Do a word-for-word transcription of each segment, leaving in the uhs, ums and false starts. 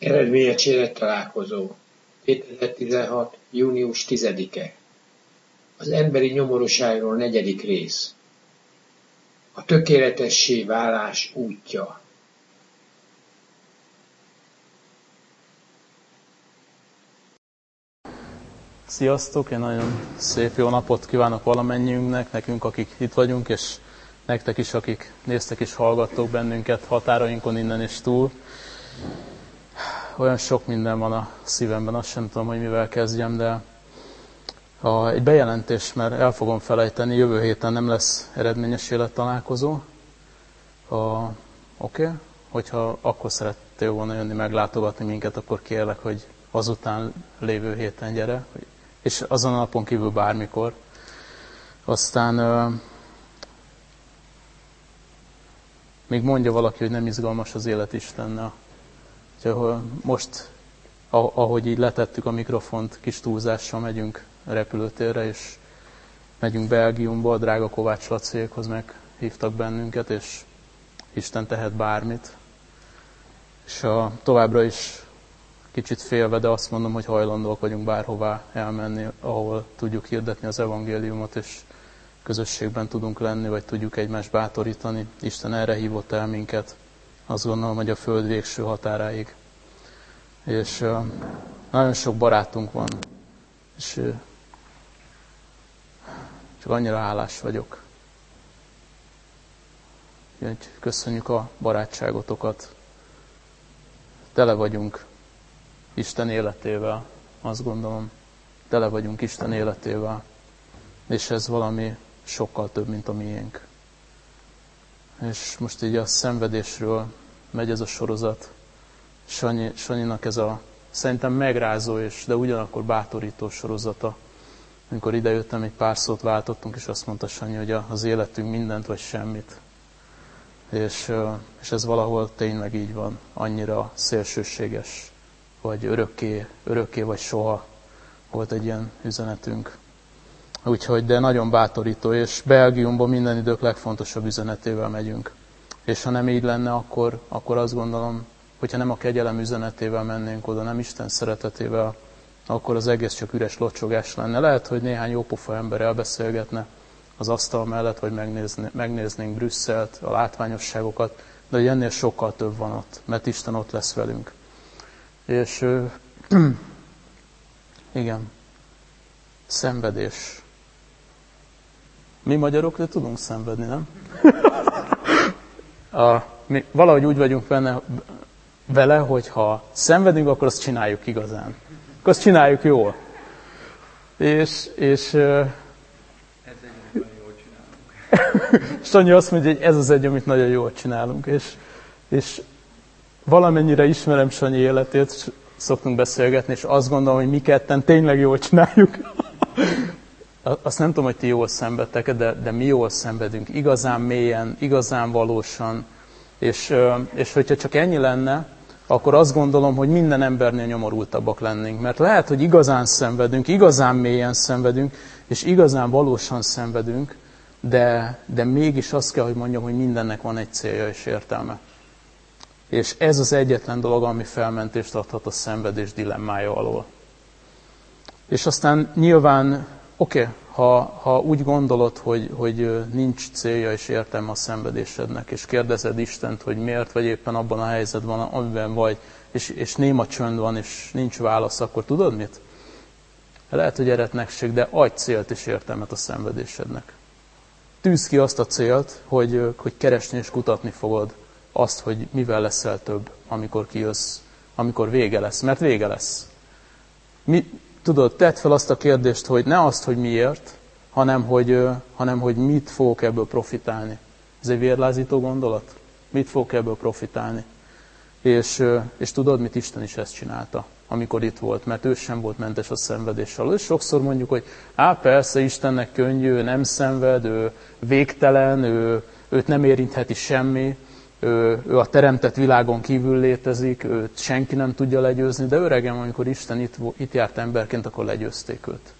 Eredményes élettalálkozó. kétezer-tizenhat. június tizedike. Az emberi nyomorúságról negyedik rész. A tökéletessé válás útja. Sziasztok! Én nagyon szép jó napot kívánok valamennyiünknek, nekünk, akik itt vagyunk, és nektek is, akik néztek és hallgattok bennünket határainkon innen és túl. Olyan sok minden van a szívemben, azt sem tudom, hogy mivel kezdjem, de a, egy bejelentés, mert el fogom felejteni, jövő héten nem lesz eredményes élettalálkozó. Oké? Okay? Hogyha akkor szerettél volna jönni meglátogatni minket, akkor kérlek, hogy azután lévő héten gyere, és azon a napon kívül bármikor. Aztán euh, még mondja valaki, hogy nem izgalmas az élet Istennel. Úgyhogy most, ahogy így letettük a mikrofont, kis túlzással megyünk a repülőtérre, és megyünk Belgiumba, a drága Kovács Laciékhoz meghívtak bennünket, és Isten tehet bármit. És a, továbbra is kicsit félve, de azt mondom, hogy hajlandóak vagyunk bárhová elmenni, ahol tudjuk hirdetni az evangéliumot, és közösségben tudunk lenni, vagy tudjuk egymást bátorítani. Isten erre hívott el minket, azt gondolom, hogy a föld végső határáig. És uh, nagyon sok barátunk van, és uh, csak annyira hálás vagyok. Úgyhogy köszönjük a barátságotokat. Tele vagyunk Isten életével, azt gondolom. Tele vagyunk Isten életével. És ez valami sokkal több, mint a miénk. És most így a szenvedésről megy ez a sorozat. Sanyi, Sanyinak ez a szerintem megrázó, és, de ugyanakkor bátorító sorozata. Amikor idejöttem, egy pár szót váltottunk, és azt mondta Sanyi, hogy az életünk mindent vagy semmit. És, és ez valahol tényleg így van. Annyira szélsőséges, vagy örökké, örökké vagy soha volt egy ilyen üzenetünk. Úgyhogy, de nagyon bátorító, és Belgiumban minden idők legfontosabb üzenetével megyünk. És ha nem így lenne, akkor, akkor azt gondolom, hogyha nem a kegyelem üzenetével mennénk oda, nem Isten szeretetével, akkor az egész csak üres locsogás lenne. Lehet, hogy néhány jópofa ember elbeszélgetne az asztal mellett, vagy megnézni, megnéznénk Brüsszelt, a látványosságokat, de hogy ennél sokkal több van ott, mert Isten ott lesz velünk. És igen, szenvedés. Mi magyarok de tudunk szenvedni, nem? A, mi valahogy úgy vagyunk benne, vele, hogy ha szenvedünk, akkor azt csináljuk igazán. Akkor azt csináljuk jól. És, és ez egy, amit nagyon jól csinálunk. Sanyi azt mondja, hogy ez az egy, amit nagyon jól csinálunk. És, és valamennyire ismerem Sanyi életét, szoktunk beszélgetni, és azt gondolom, hogy mi ketten tényleg jól csináljuk. Azt nem tudom, hogy ti jól szenvedtek, de, de mi jól szenvedünk. Igazán mélyen, igazán valósan. És, és hogyha csak ennyi lenne, akkor azt gondolom, hogy minden embernél nyomorultabbak lennénk. Mert lehet, hogy igazán szenvedünk, igazán mélyen szenvedünk, és igazán valósan szenvedünk, de, de mégis azt kell, hogy mondjam, hogy mindennek van egy célja és értelme. És ez az egyetlen dolog, ami felmentést adhat a szenvedés dilemmája alól. És aztán nyilván, oké, okay, ha, ha úgy gondolod, hogy, hogy nincs célja és értelme a szenvedésednek, és kérdezed Istent, hogy miért vagy éppen abban a helyzetben, amiben vagy, és, és néma csönd van, és nincs válasz, akkor tudod mit? Lehet, hogy eretnekség, de adj célt és értelmet a szenvedésednek. Tűzd ki azt a célt, hogy, hogy keresni és kutatni fogod azt, hogy mivel leszel több, amikor kijössz, amikor vége lesz, mert vége lesz. Mi, tudod, tedd fel azt a kérdést, hogy ne azt, hogy miért, hanem hogy, hanem hogy mit fogok ebből profitálni. Ez egy vérlázító gondolat? Mit fogok ebből profitálni? És, és tudod, mit Isten is ezt csinálta, amikor itt volt, mert ő sem volt mentes a szenvedés alól. És sokszor mondjuk, hogy á, persze, Istennek könnyű, ő nem szenved, ő végtelen, ő, őt nem érintheti semmi, Ő, ő a teremtett világon kívül létezik, őt senki nem tudja legyőzni, de öregem, amikor Isten itt, itt járt emberként, akkor legyőzték őt.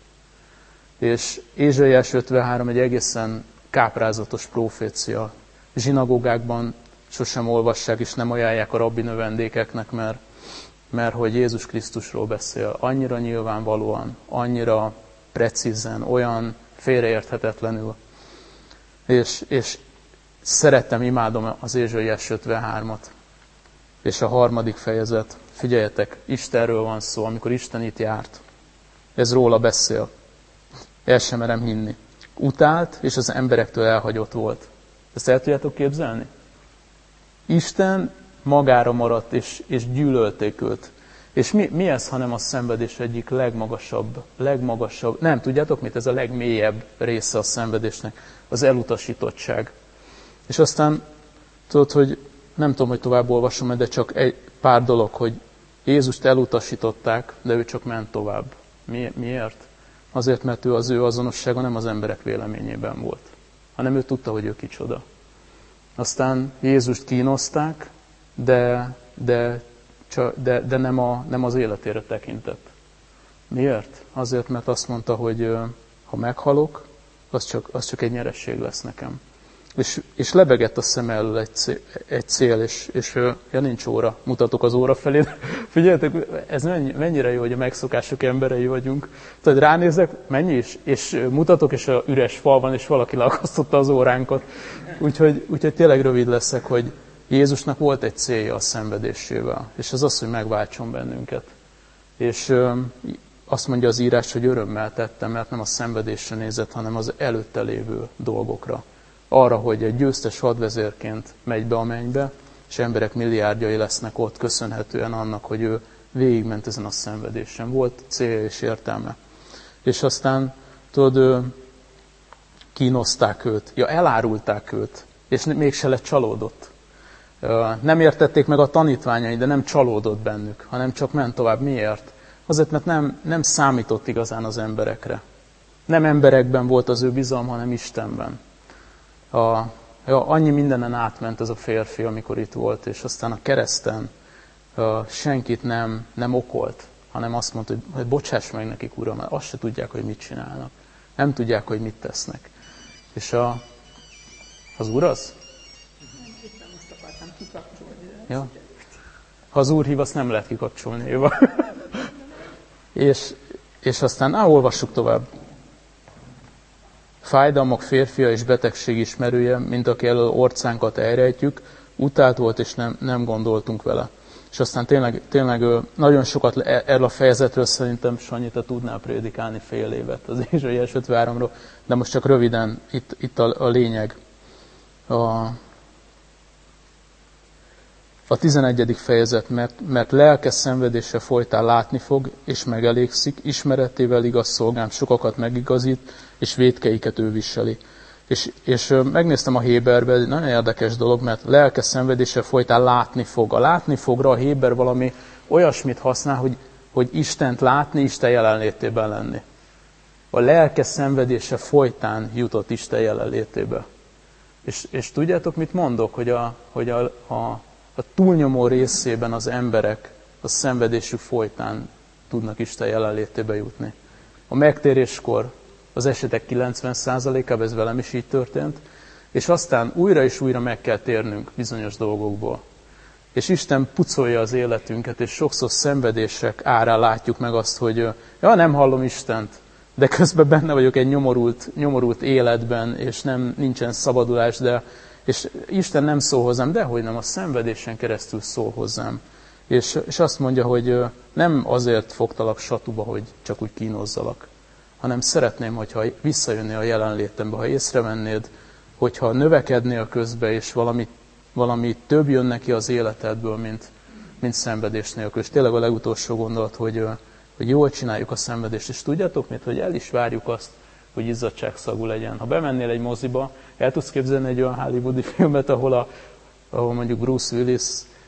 És Ézsaiás ötvenhárom egy egészen káprázatos profécia. Zsinagógákban sosem olvassák és nem ajánlják a rabbi növendékeknek, mert mert hogy Jézus Krisztusról beszél annyira nyilvánvalóan, annyira precízen, olyan félreérthetetlenül. És, és szeretem, imádom az Ézsaiás ötvenhármat. És a harmadik fejezet, figyeljetek, Istenről van szó, amikor Isten itt járt. Ez róla beszél. El sem merem hinni. Utált, és az emberektől elhagyott volt. Ezt el tudjátok képzelni? Isten magára maradt, és, és gyűlölték őt. És mi, mi ez, hanem a szenvedés egyik legmagasabb, legmagasabb, nem tudjátok mit, ez a legmélyebb része a szenvedésnek, az elutasítottság. És aztán tudod, hogy nem tudom, hogy tovább olvasom, de csak egy pár dolog, hogy Jézust elutasították, de ő csak ment tovább. Mi, miért? Azért, mert ő az ő azonossága nem az emberek véleményében volt, hanem ő tudta, hogy ő kicsoda. Aztán Jézust kínozták, de, de, de, de nem, a, nem az életére tekintett. Miért? Azért, mert azt mondta, hogy ha meghalok, az csak, az csak egy nyeresség lesz nekem. És, és lebegett a szem elől egy cél, egy cél és, és ja, nincs óra, mutatok az óra felé. Figyeljetek, ez mennyi, mennyire jó, hogy a megszokások emberei vagyunk. Tehát ránézek, mennyi is, és mutatok, és a üres fal van, és valaki leakasztotta az óránkat. Úgyhogy, úgyhogy tényleg rövid leszek, hogy Jézusnak volt egy célja a szenvedésével, és az az, hogy megváltson bennünket. És azt mondja az írás, hogy örömmel tettem, mert nem a szenvedésre nézett, hanem az előtte lévő dolgokra. Arra, hogy egy győztes hadvezérként megy be a mennybe, és emberek milliárdjai lesznek ott köszönhetően annak, hogy ő végigment ezen a szenvedésen. Volt célja és értelme. És aztán, tudod, kínozták őt, ja, elárulták őt, és mégse lett csalódott. Nem értették meg a tanítványai, de nem csalódott bennük, hanem csak ment tovább. Miért? Azért, mert nem, nem számított igazán az emberekre. Nem emberekben volt az ő bizalma, hanem Istenben. A, ja, annyi mindenen átment ez a férfi, amikor itt volt, és aztán a kereszten a, senkit nem, nem okolt, hanem azt mondta, hogy, hogy bocsáss meg nekik, Uram, mert azt se tudják, hogy mit csinálnak. Nem tudják, hogy mit tesznek. És a, az Úr az? Ja. Ha az Úr hív, azt nem lehet kikapcsolni, Éva. és, és aztán, á, olvassuk tovább. Fájdalmak férfia és betegség ismerője, mint aki elől orcánkat elrejtjük, utált volt, és nem, nem gondoltunk vele. És aztán tényleg, tényleg nagyon sokat erről a fejezetről szerintem, Sanyi, te tudnál prédikálni fél évet az Ézsaiás ötvenháromról, de most csak röviden, itt, itt a, a lényeg. A, a tizenegyedik fejezet, mert, mert lelke szenvedése folytán látni fog, és megelégszik, ismeretével igaz szolgám sokakat megigazít, és vétkeiket ő viseli. És, és megnéztem a Héberbe, egy nagyon érdekes dolog, mert lelke szenvedése folytán látni fog. A látni fogra a Héber valami olyasmit használ, hogy, hogy Istent látni, Isten jelenlétében lenni. A lelke szenvedése folytán jutott Isten jelenlétébe. És, és tudjátok, mit mondok? Hogy a, hogy a, a A túlnyomó részében az emberek a szenvedésük folytán tudnak Isten jelenlétébe jutni. A megtéréskor az esetek kilencven százalékában ez velem is így történt, és aztán újra és újra meg kell térnünk bizonyos dolgokból. És Isten pucolja az életünket, és sokszor szenvedések árán látjuk meg azt, hogy ja, nem hallom Istent, de közben benne vagyok egy nyomorult, nyomorult életben, és nem, nincsen szabadulás, de és Isten nem szól hozzám, dehogy nem, a szenvedésen keresztül szól hozzám. És, és azt mondja, hogy nem azért fogtalak satuba, hogy csak úgy kínozzalak, hanem szeretném, hogyha visszajönnél a jelenlétembe, ha észrevennéd, hogyha növekednél közbe, és valami, valami több jön neki az életedből, mint, mint szenvedés nélkül. És tényleg a legutolsó gondolat, hogy, hogy jól csináljuk a szenvedést, és tudjátok mit, hogy el is várjuk azt, hogy izzadságszagú legyen. Ha bemennél egy moziba, el tudsz képzelni egy olyan hollywoodi filmet, ahol, a, ahol mondjuk Bruce Willis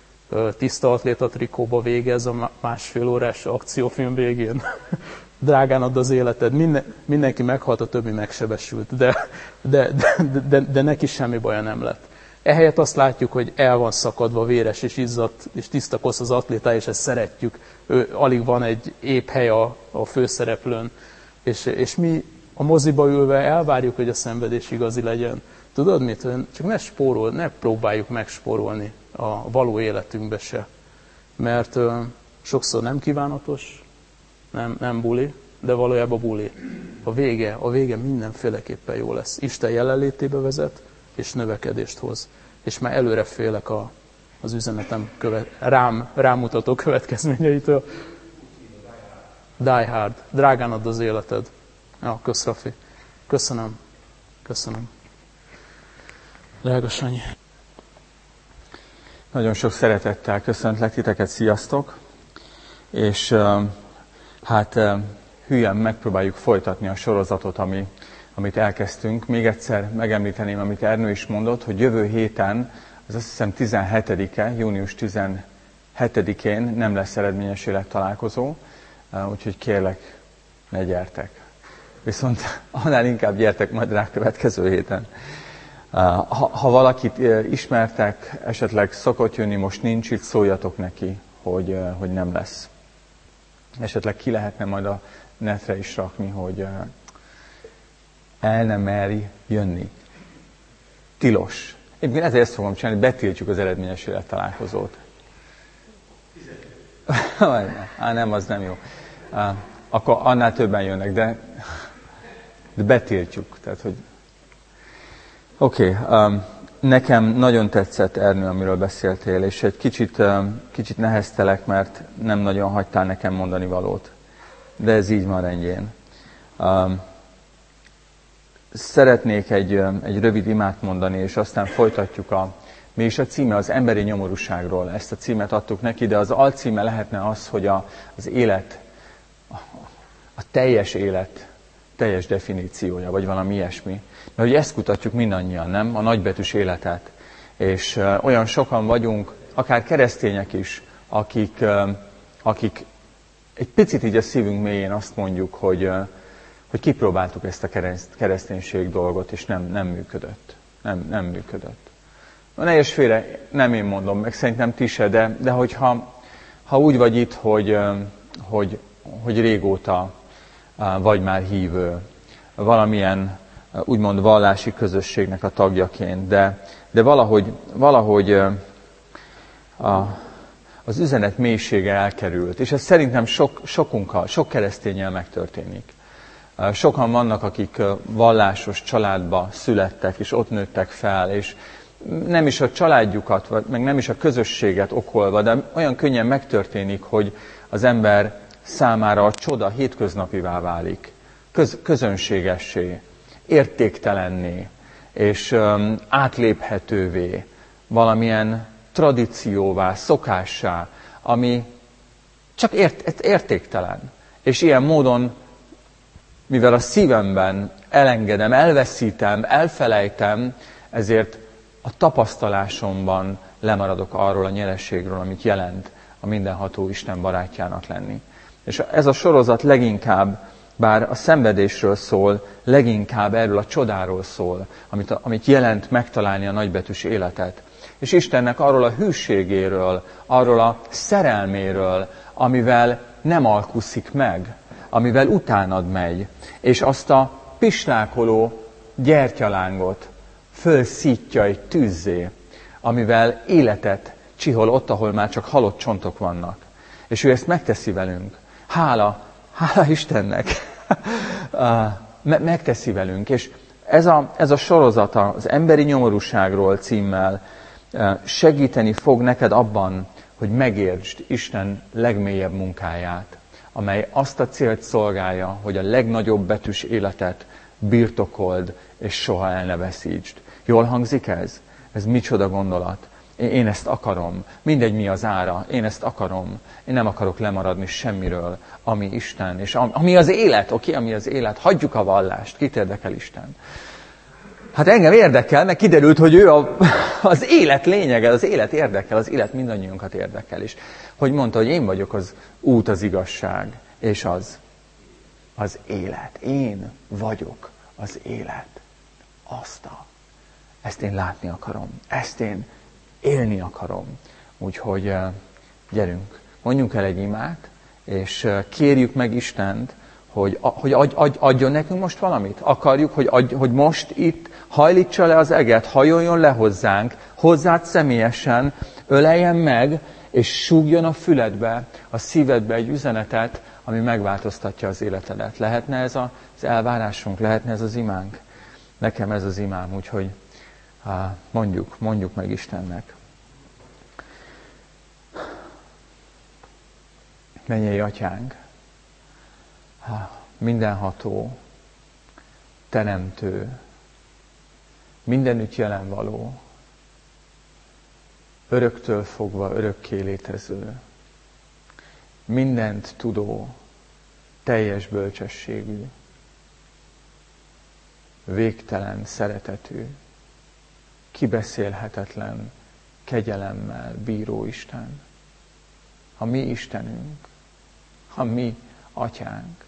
tiszta atléta trikóba végez a másfél órás akciófilm végén. Drágán ad az életed. Minden, mindenki meghalt, a többi megsebesült, de, de, de, de, de neki semmi baja nem lett. Ehelyett azt látjuk, hogy el van szakadva, véres és izzadt, és tiszta kosz az atléta, és ezt szeretjük. Ő, alig van egy épp hely a, a főszereplőn. És, és mi a moziba ülve elvárjuk, hogy a szenvedés igazi legyen. Tudod mit? Csak ne spórol, ne próbáljuk megspórolni a való életünkbe se. Mert, sokszor nem kívánatos, nem, nem buli, de valójában buli. A vége, a vége mindenféleképpen jó lesz. Isten jelenlétébe vezet, és növekedést hoz. És már előre félek a, az üzenetem követ, rám, rámutató következményeitől. Die hard. Drágán add az életed. Ja, kösz, Rafi. Köszönöm. Köszönöm. Drága Sanyi. Nagyon sok szeretettel köszöntlek titeket, sziasztok! És hát hülyen megpróbáljuk folytatni a sorozatot, ami, amit elkezdtünk. Még egyszer megemlíteném, amit Ernő is mondott, hogy jövő héten, az azt hiszem tizenhetedike, június tizenhetedikén nem lesz eredményes élettalálkozó, úgyhogy kérlek, ne gyertek. Viszont annál inkább gyertek majd rá következő héten. Ha, ha valakit ismertek, esetleg szokott jönni, most nincs itt, szóljatok neki, hogy, hogy nem lesz. Esetleg ki lehetne majd a netre is rakni, hogy el nem meri jönni. Tilos. Én ezért ezt fogom csinálni, betiltjuk az eredményes élettalálkozót. Á, nem, az nem jó. Akkor annál többen jönnek, de, de betiltjuk. Tehát, hogy Oké, okay, um, nekem nagyon tetszett, Ernő, amiről beszéltél, és egy kicsit, um, kicsit neheztelek, mert nem nagyon hagytál nekem mondani valót. De ez így van rendjén. Um, szeretnék egy, um, egy rövid imát mondani, és aztán folytatjuk a... Mi is a címe? Az emberi nyomorúságról. Ezt a címet adtuk neki, de az alcíme lehetne az, hogy a, az élet, a, a teljes élet, teljes definíciója, vagy valami ilyesmi. Mert ugye ezt kutatjuk mindannyian, nem? A nagybetűs életet. És uh, olyan sokan vagyunk, akár keresztények is, akik, uh, akik egy picit így a szívünk mélyén azt mondjuk, hogy, uh, hogy kipróbáltuk ezt a kereszt, kereszténység dolgot, és nem, nem működött. Nem, nem működött. Ne és félre, nem én mondom, meg szerintem ti se, de, de hogyha ha úgy vagy itt, hogy, uh, hogy, hogy régóta uh, vagy már hívő, valamilyen úgymond vallási közösségnek a tagjaként, de, de valahogy, valahogy a, az üzenet mélysége elkerült, és ez szerintem sok, sokunkkal, sok kereszténnyel megtörténik. Sokan vannak, akik vallásos családba születtek, és ott nőttek fel, és nem is a családjukat, vagy meg nem is a közösséget okolva, de olyan könnyen megtörténik, hogy az ember számára a csoda hétköznapivá válik, köz, közönségessé, értéktelenné, és um, átléphetővé, valamilyen tradícióvá, szokássá, ami csak ért, értéktelen. És ilyen módon, mivel a szívemben elengedem, elveszítem, elfelejtem, ezért a tapasztalásomban lemaradok arról a nyereségről, amit jelent a mindenható Isten barátjának lenni. És ez a sorozat leginkább, bár a szenvedésről szól, leginkább erről a csodáról szól, amit, amit jelent megtalálni a nagybetűs életet. És Istennek arról a hűségéről, arról a szerelméről, amivel nem alkuszik meg, amivel utánad megy, és azt a pislákoló gyertyalángot fölszítja egy tűzzé, amivel életet csihol ott, ahol már csak halott csontok vannak. És ő ezt megteszi velünk. Hála, hála Istennek. Megteszi velünk. És ez a, ez a sorozat az emberi nyomorúságról címmel segíteni fog neked abban, hogy megértsd Isten legmélyebb munkáját, amely azt a célt szolgálja, hogy a legnagyobb betűs életet birtokold, és soha el ne veszítsd. Jól hangzik ez? Ez micsoda gondolat? Én ezt akarom. Mindegy, mi az ára. Én ezt akarom. Én nem akarok lemaradni semmiről, ami Isten, és ami az élet. Oké, okay? Ami az élet. Hagyjuk a vallást. Kit érdekel Isten? Hát engem érdekel, mert kiderült, hogy ő a, az élet lényege, az élet érdekel, az élet mindannyiunkat érdekel. És hogy mondta, hogy én vagyok az út, az igazság, és az az élet. Én vagyok az élet. Azt a, ezt én látni akarom. Ezt én élni akarom. Úgyhogy gyerünk, mondjunk el egy imát, és kérjük meg Istent, hogy, hogy adj, adj, adjon nekünk most valamit. Akarjuk, hogy, adj, hogy most itt hajlítsa le az eget, hajoljon le hozzánk, hozzád személyesen, öleljen meg, és súgjon a füledbe, a szívedbe egy üzenetet, ami megváltoztatja az életedet. Lehetne ez az elvárásunk, lehetne ez az imánk? Nekem ez az imám, úgyhogy mondjuk, mondjuk meg Istennek. Mennyei Atyánk, mindenható, teremtő, mindenütt jelen való, öröktől fogva örökké létező, mindent tudó, teljes bölcsességű, végtelen szeretetű, kibeszélhetetlen kegyelemmel bíró Isten, a mi Istenünk, a mi Atyánk.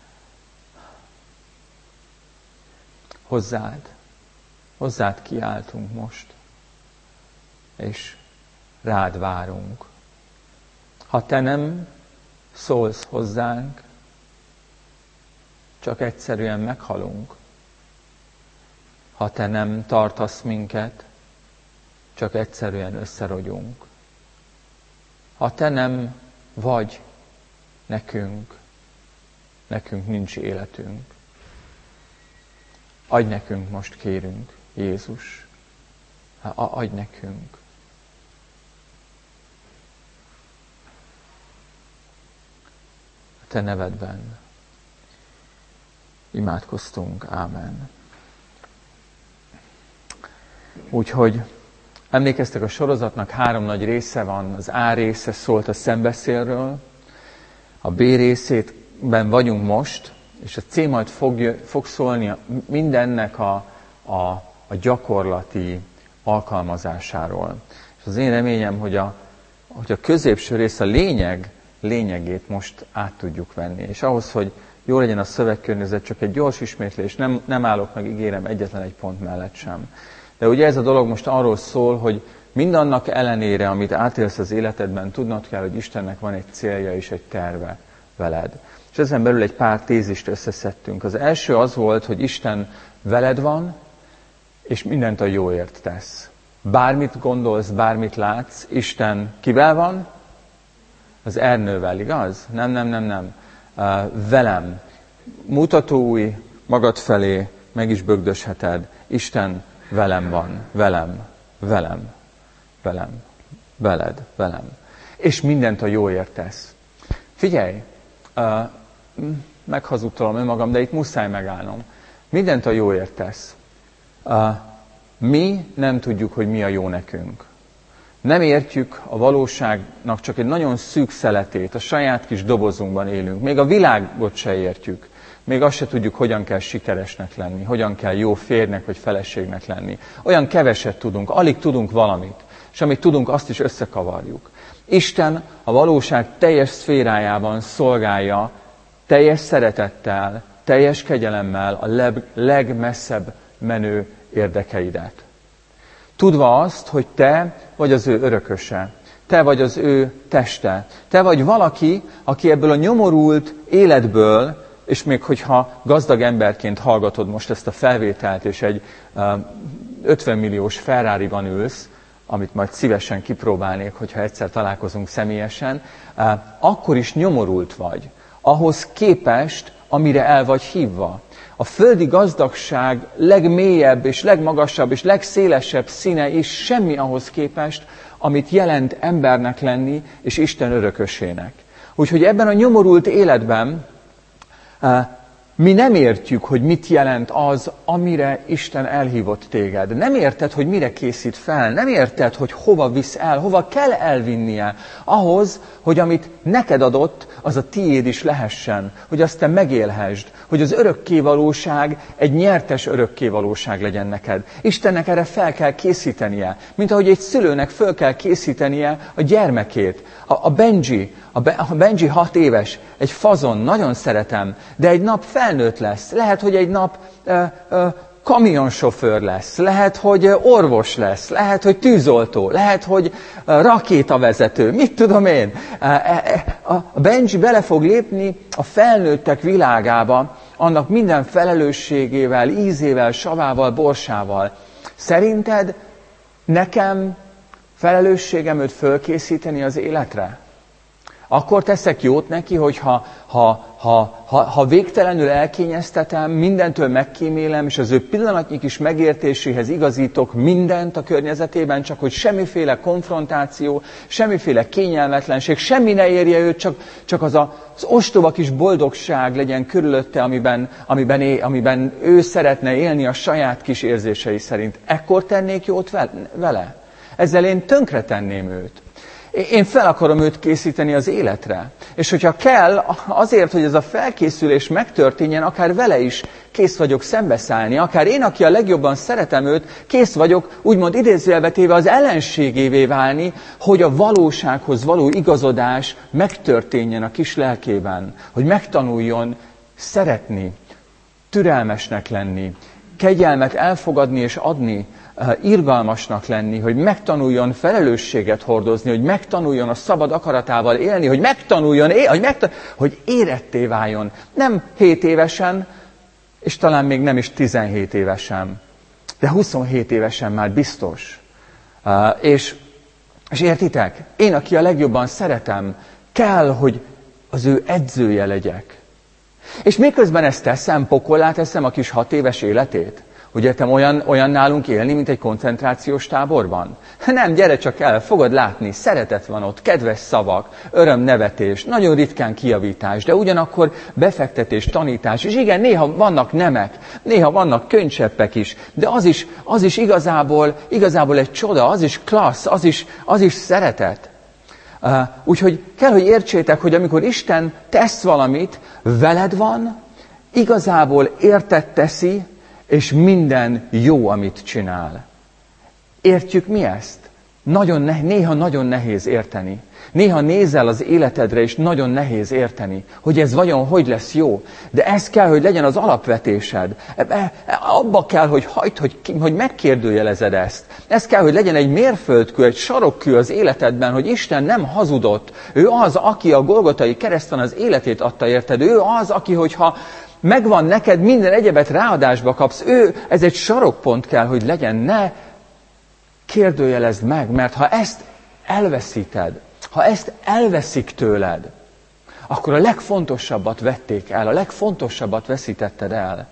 Hozzád, hozzád kiáltunk most, és rád várunk. Ha te nem szólsz hozzánk, csak egyszerűen meghalunk. Ha te nem tartasz minket, csak egyszerűen összerogyunk. Ha te nem vagy nekünk, nekünk nincs életünk. Adj nekünk most, kérünk, Jézus. Adj nekünk. A te nevedben imádkoztunk. Ámen. Úgyhogy emlékeztek, a sorozatnak három nagy része van. Az A része szólt a szembeszélről, a B részében vagyunk most, és a C majd fog, fog szólni mindennek a, a, a gyakorlati alkalmazásáról. És az én reményem, hogy a, hogy a középső rész, a lényeg, lényegét most át tudjuk venni. És ahhoz, hogy jó legyen a szövegkörnyezet, csak egy gyors ismétlés, nem, nem állok meg, ígérem, egyetlen egy pont mellett sem. De ugye ez a dolog most arról szól, hogy mindannak ellenére, amit átélsz az életedben, tudnod kell, hogy Istennek van egy célja és egy terve veled. És ezen belül egy pár tézist összeszedtünk. Az első az volt, hogy Isten veled van, és mindent a jóért tesz. Bármit gondolsz, bármit látsz, Isten kivel van? Az Ernővel, igaz? Nem, nem, nem, nem. Uh, velem. Mutatóúj magad felé, meg is bögdösheted. Isten velem van, velem, velem, velem, veled, velem. És mindent a jóért tesz. Figyelj, uh, meghazudtolom önmagam, de itt muszáj megállnom. Mindent a jóért tesz. Uh, mi nem tudjuk, hogy mi a jó nekünk. Nem értjük a valóságnak csak egy nagyon szűk szeletét, a saját kis dobozunkban élünk. Még a világot se értjük. Még azt se tudjuk, hogyan kell sikeresnek lenni, hogyan kell jó férjnek vagy feleségnek lenni. Olyan keveset tudunk, alig tudunk valamit, és amit tudunk, azt is összekavarjuk. Isten a valóság teljes szférájában szolgálja teljes szeretettel, teljes kegyelemmel a leg, legmesszebb menő érdekeidet. Tudva azt, hogy te vagy az ő örököse, te vagy az ő teste, te vagy valaki, aki ebből a nyomorult életből, és még hogyha gazdag emberként hallgatod most ezt a felvételt, és egy ötven milliós Ferrariban ülsz, amit majd szívesen kipróbálnék, hogyha egyszer találkozunk személyesen, akkor is nyomorult vagy. Ahhoz képest, amire el vagy hívva. A földi gazdagság legmélyebb és legmagasabb és legszélesebb színe is semmi ahhoz képest, amit jelent embernek lenni és Isten örökösének. Úgyhogy ebben a nyomorult életben mi nem értjük, hogy mit jelent az, amire Isten elhívott téged. Nem érted, hogy mire készít fel. Nem érted, hogy hova visz el, hova kell elvinnie. Ahhoz, hogy amit neked adott, az a tiéd is lehessen. Hogy azt te megélhessd. Hogy az örökkévalóság egy nyertes örökkévalóság legyen neked. Istennek erre fel kell készítenie. Mint ahogy egy szülőnek fel kell készítenie a gyermekét. A, a Benji, a, Be, a Benji hat éves, egy fazon, nagyon szeretem, de egy nap felnőtt lesz. Lehet, hogy egy nap ö, ö, kamionsofőr lesz, lehet, hogy orvos lesz, lehet, hogy tűzoltó, lehet, hogy rakétavezető, mit tudom én. A Benji bele fog lépni a felnőttek világába, annak minden felelősségével, ízével, savával, borsával. Szerinted nekem Felelősségem őt fölkészíteni az életre? Akkor teszek jót neki, hogyha ha, ha, ha, ha végtelenül elkényeztetem, mindentől megkímélem, és az ő pillanatnyi kis megértéséhez igazítok mindent a környezetében, csak hogy semmiféle konfrontáció, semmiféle kényelmetlenség, semmi ne érje őt, csak, csak az a, az ostoba kis boldogság legyen körülötte, amiben, amiben, é, amiben ő szeretne élni a saját kis érzései szerint. Ekkor tennék jót vele? Ezzel én tönkretenném őt. Én fel akarom őt készíteni az életre. És hogyha kell, azért, hogy ez a felkészülés megtörténjen, akár vele is kész vagyok szembeszállni, akár én, aki a legjobban szeretem őt, kész vagyok, úgymond idézőjelbe téve az ellenségévé válni, hogy a valósághoz való igazodás megtörténjen a kis lelkében. Hogy megtanuljon szeretni, türelmesnek lenni, kegyelmet elfogadni és adni, irgalmasnak lenni, hogy megtanuljon felelősséget hordozni, hogy megtanuljon a szabad akaratával élni, hogy megtanuljon, hogy, megtan- hogy éretté váljon. Nem hét évesen, és talán még nem is tizenhét évesen, de huszonhét évesen már biztos. Uh, és, és értitek? Én, aki a legjobban szeretem, kell, hogy az ő edzője legyek. És miközben ezt teszem, pokollá teszem a kis hat éves életét. Hogy értem, olyan, olyan nálunk élni, mint egy koncentrációs táborban? Nem, gyere csak el, fogod látni, szeretet van ott, kedves szavak, öröm, nevetés, nagyon ritkán kijavítás, de ugyanakkor befektetés, tanítás, és igen, néha vannak nemek, néha vannak könycseppek is, de az is, az is igazából, igazából egy csoda, az is klassz, az is, az is szeretet. Uh, úgyhogy kell, hogy értsétek, hogy amikor Isten tesz valamit, veled van, igazából érted teszi, és minden jó, amit csinál. Értjük mi ezt? Nagyon ne, néha nagyon nehéz érteni. Néha nézel az életedre, és nagyon nehéz érteni, hogy ez vajon hogy lesz jó. De ez kell, hogy legyen az alapvetésed. Abba kell, hogy hagyd, hogy, hogy megkérdőjelezed ezt. Ez kell, hogy legyen egy mérföldkő, egy sarokkő az életedben, hogy Isten nem hazudott. Ő az, aki a Golgotai kereszten az életét adta érted. Ő az, aki, hogyha megvan neked, minden egyebet ráadásba kapsz. Ő, ez egy sarokpont kell, hogy legyen. Ne kérdőjelezd meg, mert ha ezt elveszíted, ha ezt elveszik tőled, akkor a legfontosabbat vették el, a legfontosabbat veszítetted el.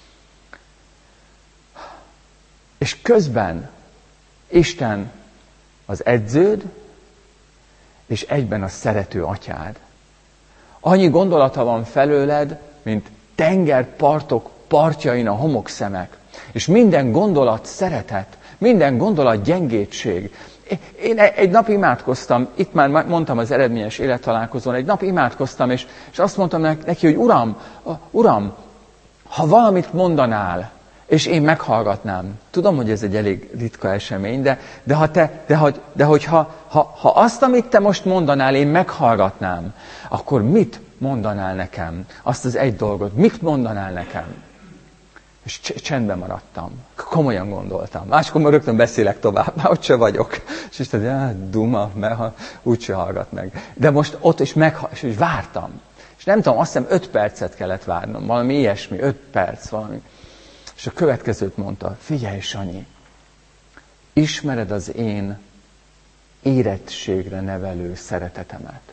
És közben Isten az edződ, és egyben a szerető atyád. Annyi gondolata van felőled, mint tengerpartok partjain a homokszemek. És minden gondolat szeretet, minden gondolat gyengétség. Én egy nap imádkoztam, itt már mondtam az eredményes élettalálkozón, egy nap imádkoztam, és, és azt mondtam neki, hogy Uram, Uram, ha valamit mondanál, és én meghallgatnám. Tudom, hogy ez egy elég ritka esemény, de, de, ha te, de, hogy, de hogyha ha, ha azt, amit te most mondanál, én meghallgatnám, akkor mit mondanál nekem? Azt az egy dolgot, mit mondanál nekem? És csendben maradtam. Komolyan gondoltam. Máskor már rögtön beszélek tovább, már ott se vagyok. És Isten mondja, duma, mert úgyse hallgat meg. De most ott is, meg, és vártam. És nem tudom, azt hiszem öt percet kellett várnom. Valami ilyesmi, öt perc, valami. És a következőt mondta, figyelj Sanyi, ismered az én érettségre nevelő szeretetemet,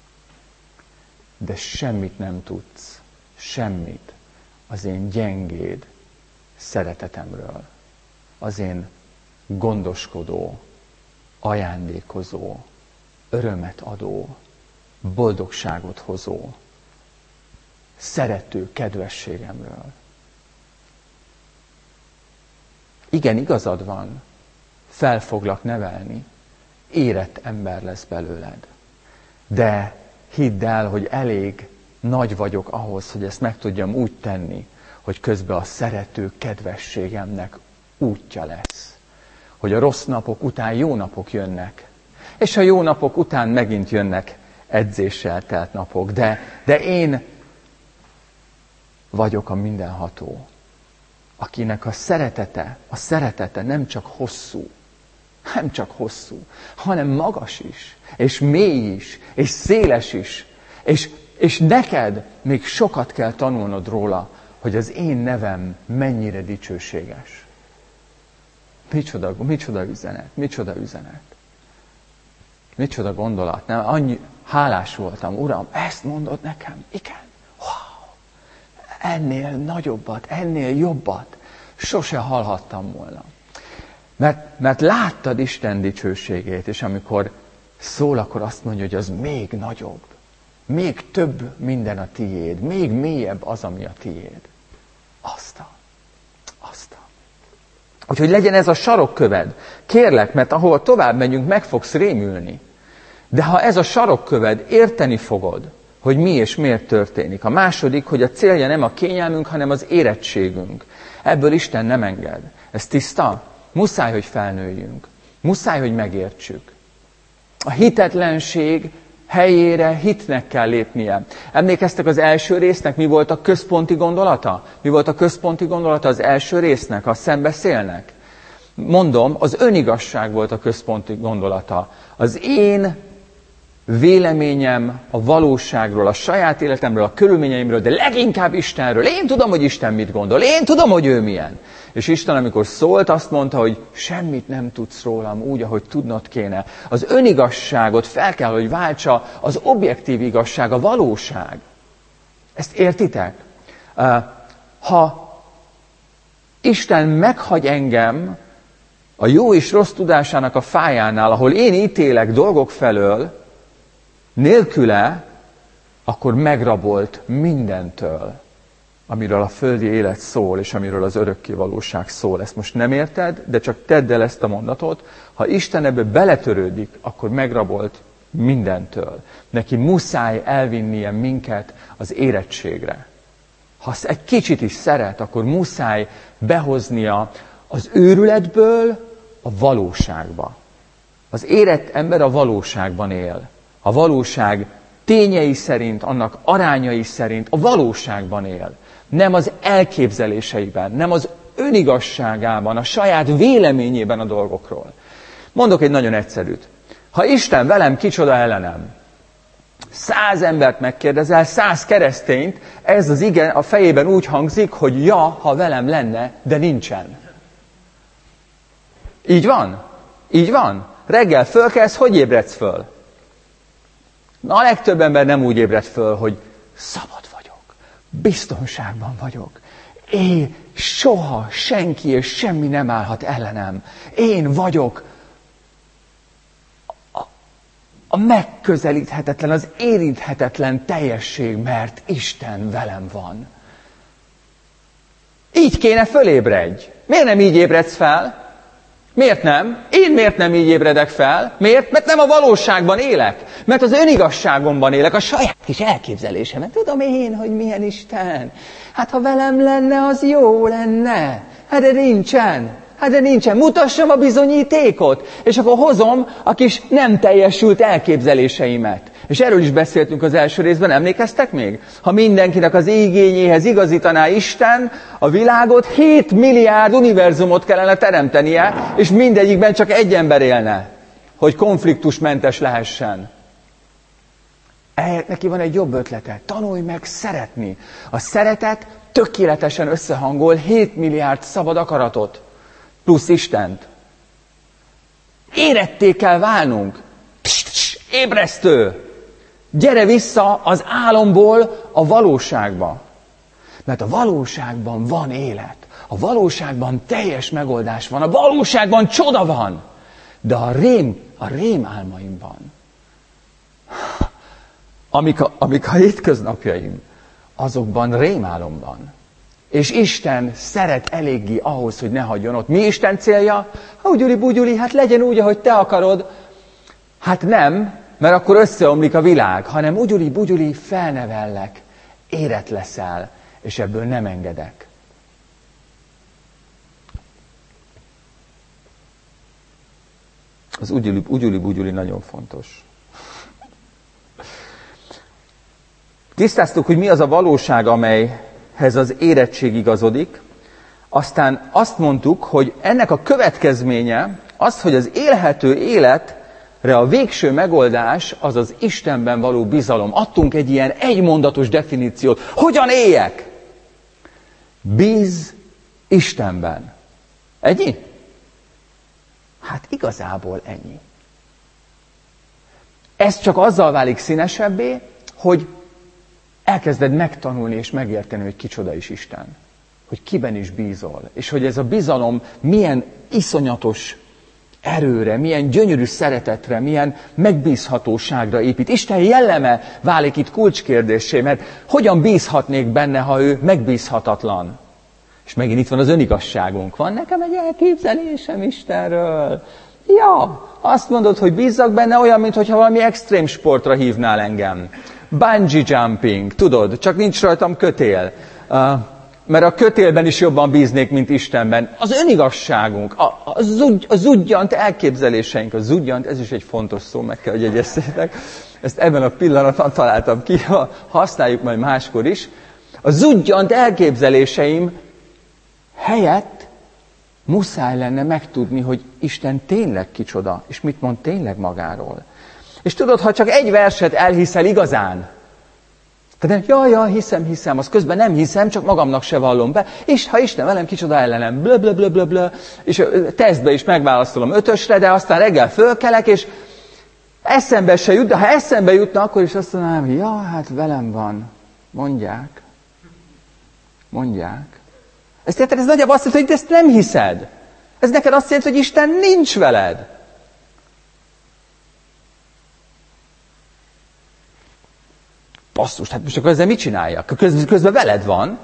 de semmit nem tudsz, semmit az én gyengéd szeretetemről, az én gondoskodó, ajándékozó, örömet adó, boldogságot hozó, szerető kedvességemről. Igen, igazad van, fel foglak nevelni, érett ember lesz belőled. De hidd el, hogy elég nagy vagyok ahhoz, hogy ezt meg tudjam úgy tenni, hogy közben a szerető kedvességemnek útja lesz. Hogy a rossz napok után jó napok jönnek. És a jó napok után megint jönnek edzéssel telt napok. De, de én vagyok a mindenható, akinek a szeretete, a szeretete nem csak hosszú, nem csak hosszú, hanem magas is, és mély is, és széles is, és, és neked még sokat kell tanulnod róla, hogy az én nevem mennyire dicsőséges. Micsoda, micsoda üzenet, micsoda üzenet. Micsoda gondolat, nem? Annyi hálás voltam, Uram, ezt mondod nekem? Igen. Wow. Ennél nagyobbat, ennél jobbat sose hallhattam volna. Mert, mert láttad Isten dicsőségét, és amikor szól, akkor azt mondja, hogy az még nagyobb. Még több minden a tiéd, még mélyebb az, ami a tiéd. Aztán, aztán. Úgyhogy legyen ez a sarokköved. Kérlek, mert ahova tovább megyünk, meg fogsz rémülni. De ha ez a sarokköved, érteni fogod, hogy mi és miért történik. A második, hogy a célja nem a kényelmünk, hanem az érettségünk. Ebből Isten nem enged. Ez tiszta? Muszáj, hogy felnőjünk. Muszáj, hogy megértsük. A hitetlenség helyére hitnek kell lépnie. Emlékeztek az első résznek, mi volt a központi gondolata? Mi volt a központi gondolata az első résznek, ha szembeszélnek? Mondom, az önigazság volt a központi gondolata. Az én véleményem a valóságról, a saját életemről, a körülményeimről, de leginkább Istenről. Én tudom, hogy Isten mit gondol. Én tudom, hogy ő milyen. És Isten, amikor szólt, azt mondta, hogy semmit nem tudsz rólam úgy, ahogy tudnod kéne. Az önigazságot fel kell, hogy váltsa az objektív igazság, a valóság. Ezt értitek? Ha Isten meghagy engem a jó és rossz tudásának a fájánál, ahol én ítélek dolgok felől, nélküle, akkor megrabolt mindentől, amiről a földi élet szól, és amiről az örökké valóság szól. Ezt most nem érted, de csak tedd el ezt a mondatot. Ha Isten ebbe beletörődik, akkor megrabolt mindentől. Neki muszáj elvinnie minket az érettségre. Ha egy kicsit is szeret, akkor muszáj behoznia az őrületből a valóságba. Az érett ember a valóságban él. A valóság tényei szerint, annak arányai szerint a valóságban él. Nem az elképzeléseiben, nem az önigazságában, a saját véleményében a dolgokról. Mondok egy nagyon egyszerűt. Ha Isten velem, kicsoda ellenem? Száz embert megkérdezel, száz keresztényt, ez az ige a fejében úgy hangzik, hogy ja, ha velem lenne, de nincsen. Így van? Így van? Reggel fölkelsz, hogy ébredsz föl? Na, a legtöbb ember nem úgy ébred föl, hogy szabad vagyok, biztonságban vagyok. Én soha senki és semmi nem állhat ellenem. Én vagyok a, a megközelíthetetlen, az érinthetetlen teljesség, mert Isten velem van. Így kéne fölébredj. Miért nem így ébredsz fel? Miért nem? Én miért nem így ébredek fel? Miért? Mert nem a valóságban élek. Mert az önigazságomban élek, a saját kis elképzelésemet. Tudom én, hogy milyen Isten. Hát ha velem lenne, az jó lenne. Hát de nincsen. Hát de nincsen. Mutassam a bizonyítékot. És akkor hozom a kis nem teljesült elképzeléseimet. És erről is beszéltünk az első részben, emlékeztek még? Ha mindenkinek az igényéhez igazítaná Isten a világot, hét milliárd univerzumot kellene teremtenie, és mindegyikben csak egy ember élne, hogy konfliktusmentes lehessen. Ehhez neki van egy jobb ötlete. Tanulj meg szeretni. A szeretet tökéletesen összehangol hét milliárd szabad akaratot, plusz Istent. Éretté kell válnunk. Ébresztő! Gyere vissza az álomból a valóságba. Mert a valóságban van élet. A valóságban teljes megoldás van. A valóságban csoda van. De a rém, a rém álmaimban, amik a, amik a hétköznapjaim, azokban rémálomban. És Isten szeret eléggé ahhoz, hogy ne hagyjon ott. Mi Isten célja? Húgyuli, bugyuli, hát legyen úgy, ahogy te akarod. Hát nem, mert akkor összeomlik a világ, hanem ugyuli, bugyuli, felnevellek, érett leszel, és ebből nem engedek. Az ugyuli, ugyuli, bugyuli nagyon fontos. Tisztáztuk, hogy mi az a valóság, amelyhez az érettség igazodik. Aztán azt mondtuk, hogy ennek a következménye az, hogy az élhető életre a végső megoldás az az Istenben való bizalom. Adtunk egy ilyen egymondatos definíciót. Hogyan éljek? Bíz Istenben. Ennyi? Hát igazából ennyi. Ez csak azzal válik színesebbé, hogy elkezded megtanulni és megérteni, hogy kicsoda is Isten. Hogy kiben is bízol. És hogy ez a bizalom milyen iszonyatos erőre, milyen gyönyörű szeretetre, milyen megbízhatóságra épít. Isten jelleme válik itt kulcskérdéssé, mert hogyan bízhatnék benne, ha ő megbízhatatlan? És megint itt van az önigazságunk. Van nekem egy elképzelésem Istenről. Ja, azt mondod, hogy bízzak benne, olyan, mintha valami extrém sportra hívnál engem. Bungee jumping, tudod, csak nincs rajtam kötél. Uh, mert a kötélben is jobban bíznék, mint Istenben. Az önigazságunk, a, a, zugy, a zudjant elképzeléseink, a zudjant, ez is egy fontos szó, meg kell, hogy jegyezzétek. Ezt ebben a pillanatban találtam ki, ha használjuk majd máskor is. A zudjant elképzeléseim helyett muszáj lenne megtudni, hogy Isten tényleg kicsoda, és mit mond tényleg magáról. És tudod, ha csak egy verset elhiszel igazán, tehát jaj, jaj, hiszem, hiszem, az közben nem hiszem, csak magamnak se vallom be, és ha Isten velem, kicsoda ellenem, blö, blö, blö, blö, blö, és tesztbe is megválaszolom ötösre, de aztán reggel fölkelek, és eszembe se jut, de ha eszembe jutna, akkor is azt mondanám, hogy ja, hát velem van, mondják, mondják. Ezt érted, ez nagyjából azt jelenti, hogy ezt nem hiszed. Ez neked azt jelenti, hogy Isten nincs veled. Basszus, hát most akkor ezzel mit csináljak? Közben, közben veled van.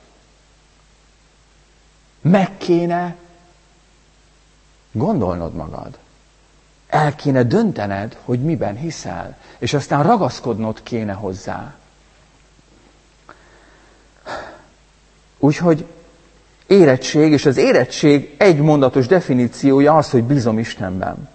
Meg kéne gondolnod magad. El kéne döntened, hogy miben hiszel. És aztán ragaszkodnod kéne hozzá. Úgyhogy érettség, és az érettség egy mondatos definíciója az, hogy bízom Istenben.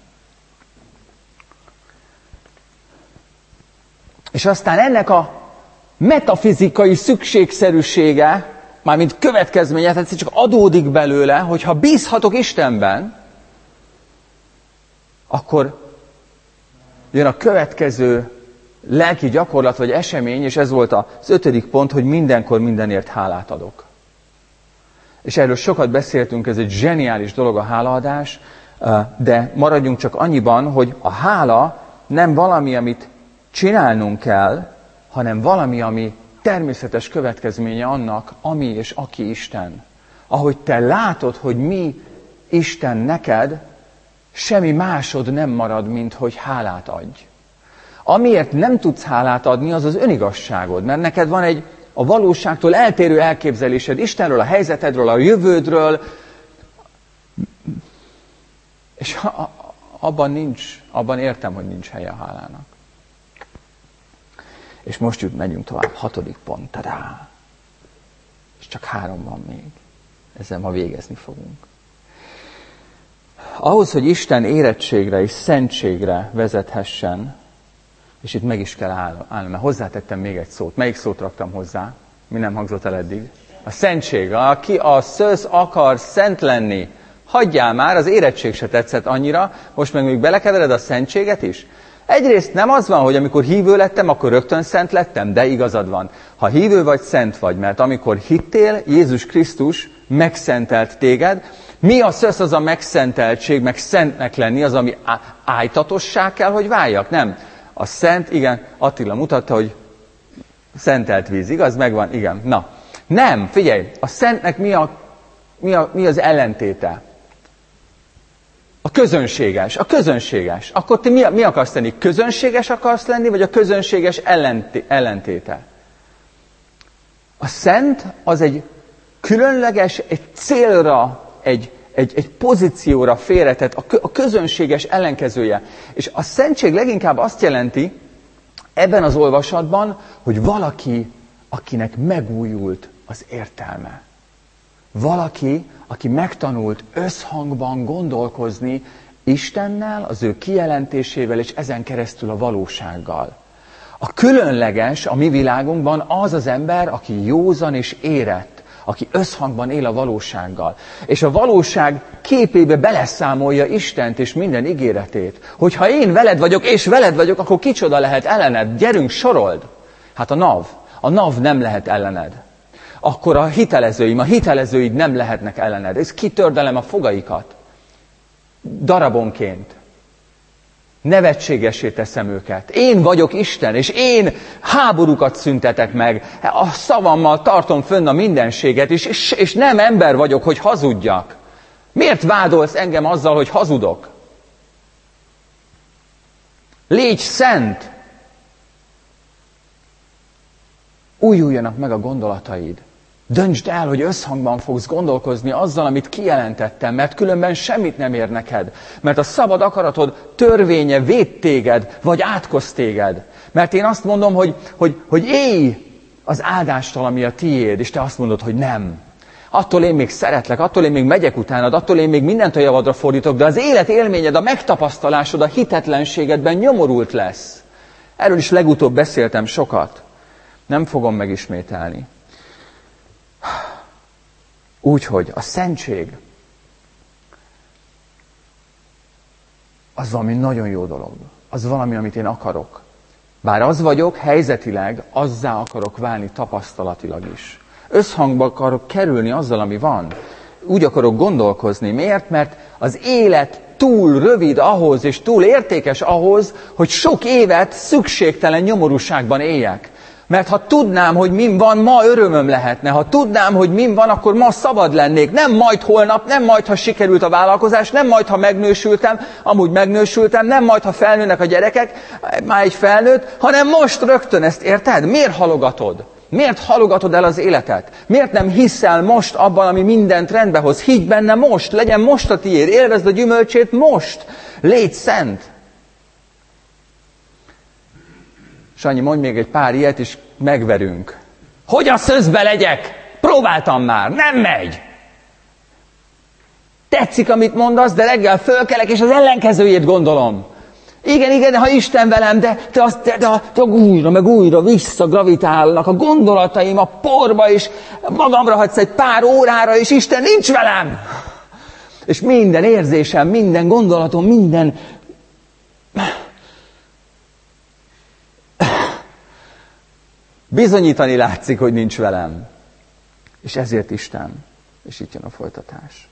És aztán ennek a metafizikai szükségszerűsége, mármint következménye, tehát csak adódik belőle, hogy ha bízhatok Istenben, akkor jön a következő lelki gyakorlat vagy esemény, és ez volt az ötödik pont, hogy mindenkor mindenért hálát adok. És erről sokat beszéltünk, ez egy zseniális dolog a hálaadás, de maradjunk csak annyiban, hogy a hála nem valami, amit csinálnunk kell, hanem valami, ami természetes következménye annak, ami és aki Isten. Ahogy te látod, hogy mi Isten neked, semmi másod nem marad, mint hogy hálát adj. Amiért nem tudsz hálát adni, az az önigazságod, mert neked van egy a valóságtól eltérő elképzelésed Istenről, a helyzetedről, a jövődről, és abban nincs, abban értem, hogy nincs helye a hálának. És most jut, megyünk tovább. Hatodik pont. Tadá! És csak három van még. Ezzel ma végezni fogunk. Ahhoz, hogy Isten érettségre és szentségre vezethessen, és itt meg is kell állnom, mert hozzátettem még egy szót. Melyik szót raktam hozzá? Mi nem hangzott el eddig? A szentség. Aki a szösz akar szent lenni, hagyjál már, az érettség se tetszett annyira, most meg még belekevered a szentséget is? Egyrészt nem az van, hogy amikor hívő lettem, akkor rögtön szent lettem, de igazad van. Ha hívő vagy, szent vagy, mert amikor hittél, Jézus Krisztus megszentelt téged. Mi a szösz az a megszenteltség, meg szentnek lenni, az, ami ájtatossá kell, hogy váljak? Nem. A szent, igen, Attila mutatta, hogy szentelt víz, igaz? Megvan, igen. Na, nem, figyelj, a szentnek mi, a, mi, a, mi az ellentéte? A közönséges, a közönséges. Akkor te mi, mi akarsz lenni? Közönséges akarsz lenni, vagy a közönséges ellenté, ellentéte? A szent az egy különleges, egy célra, egy, egy, egy pozícióra félretett, a, a közönséges ellenkezője. És a szentség leginkább azt jelenti ebben az olvasatban, hogy valaki, akinek megújult az értelme. Valaki, aki megtanult összhangban gondolkozni Istennel, az ő kijelentésével, és ezen keresztül a valósággal. A különleges a mi világunkban az az ember, aki józan és érett, aki összhangban él a valósággal. És a valóság képébe beleszámolja Istent és minden ígéretét. Hogyha én veled vagyok, és veled vagyok, akkor kicsoda lehet ellened? Gyerünk, sorold! Hát a NAV. A NAV nem lehet ellened. Akkor a hitelezőim, a hitelezőid nem lehetnek ellened. Ez kitördelem a fogaikat. Darabonként. Nevetségesé teszem őket. Én vagyok Isten, és én háborúkat szüntetek meg. A szavammal tartom fönn a mindenséget, és, és, és nem ember vagyok, hogy hazudjak. Miért vádolsz engem azzal, hogy hazudok? Légy szent! Újuljanak meg a gondolataid. Döntsd el, hogy összhangban fogsz gondolkozni azzal, amit kijelentettem, mert különben semmit nem ér neked. Mert a szabad akaratod törvénye véd téged, vagy átkoz téged. Mert én azt mondom, hogy, hogy, hogy élj az áldástól, ami a tiéd, és te azt mondod, hogy nem. Attól én még szeretlek, attól én még megyek utánad, attól én még mindent a javadra fordítok, de az élet élményed, a megtapasztalásod, a hitetlenségedben nyomorult lesz. Erről is legutóbb beszéltem sokat. Nem fogom megismételni. Úgyhogy a szentség az valami nagyon jó dolog. Az valami, amit én akarok. Bár az vagyok, helyzetileg azzá akarok válni tapasztalatilag is. Összhangba akarok kerülni azzal, ami van. Úgy akarok gondolkozni. Miért? Mert az élet túl rövid ahhoz, és túl értékes ahhoz, hogy sok évet szükségtelen nyomorúságban éljek. Mert ha tudnám, hogy min van, ma örömöm lehetne. Ha tudnám, hogy min van, akkor ma szabad lennék. Nem majd holnap, nem majd, ha sikerült a vállalkozás, nem majd, ha megnősültem, amúgy megnősültem, nem majd, ha felnőnek a gyerekek, már egy felnőtt, hanem most rögtön, ezt érted? Miért halogatod? Miért halogatod el az életet? Miért nem hiszel most abban, ami mindent rendbe hoz? Higgy benne most, legyen most a tiéd, élvezd a gyümölcsét most. Légy szent. Sanyi, mondj még egy pár ilyet, és megverünk. Hogy a szözbe legyek? Próbáltam már, nem megy. Tetszik, amit mondasz, de reggel fölkelek, és az ellenkezőjét gondolom. Igen, igen, ha Isten velem, de, de, az, de, de, de újra, meg újra visszagravitálnak a gondolataim a porba, és magamra hagysz egy pár órára, és Isten nincs velem. És minden érzésem, minden gondolatom, minden... Bizonyítani látszik, hogy nincs velem. És ezért Isten. És itt jön a folytatás.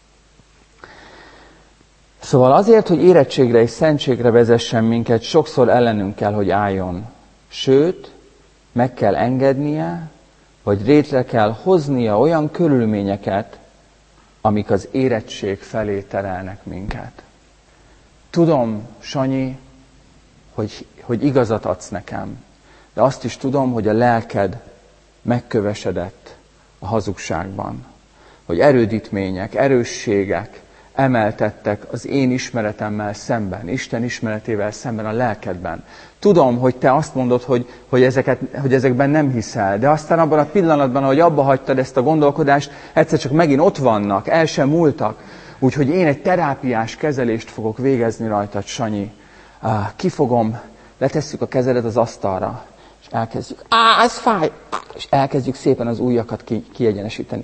Szóval azért, hogy érettségre és szentségre vezessen minket, sokszor ellenünk kell, hogy álljon. Sőt, meg kell engednie, vagy létre kell hoznia olyan körülményeket, amik az érettség felé terelnek minket. Tudom, Sanyi, hogy, hogy igazat adsz nekem, de azt is tudom, hogy a lelked megkövesedett a hazugságban. Hogy erődítmények, erősségek emeltettek az én ismeretemmel szemben, Isten ismeretével szemben a lelkedben. Tudom, hogy te azt mondod, hogy, hogy, ezeket, hogy ezekben nem hiszel, de aztán abban a pillanatban, ahogy abba hagytad ezt a gondolkodást, egyszer csak megint ott vannak, el sem múltak. Úgyhogy én egy terápiás kezelést fogok végezni rajtad, Sanyi. Kifogom, letesszük a kezedet az asztalra, és elkezdjük. Á, ez fáj! És elkezdjük szépen az ujjakat ki, kiegyenesíteni.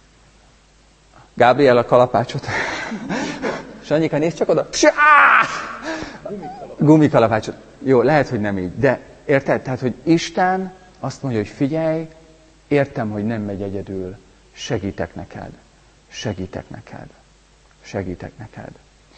Gábriel, a kalapácsot. Sanyika, nézd csak oda. Gumikalapácsot. Jó, lehet, hogy nem így, de érted? Tehát, hogy Isten azt mondja, hogy figyelj, értem, hogy nem megy egyedül. Segítek neked. Segítek neked. Segítek neked.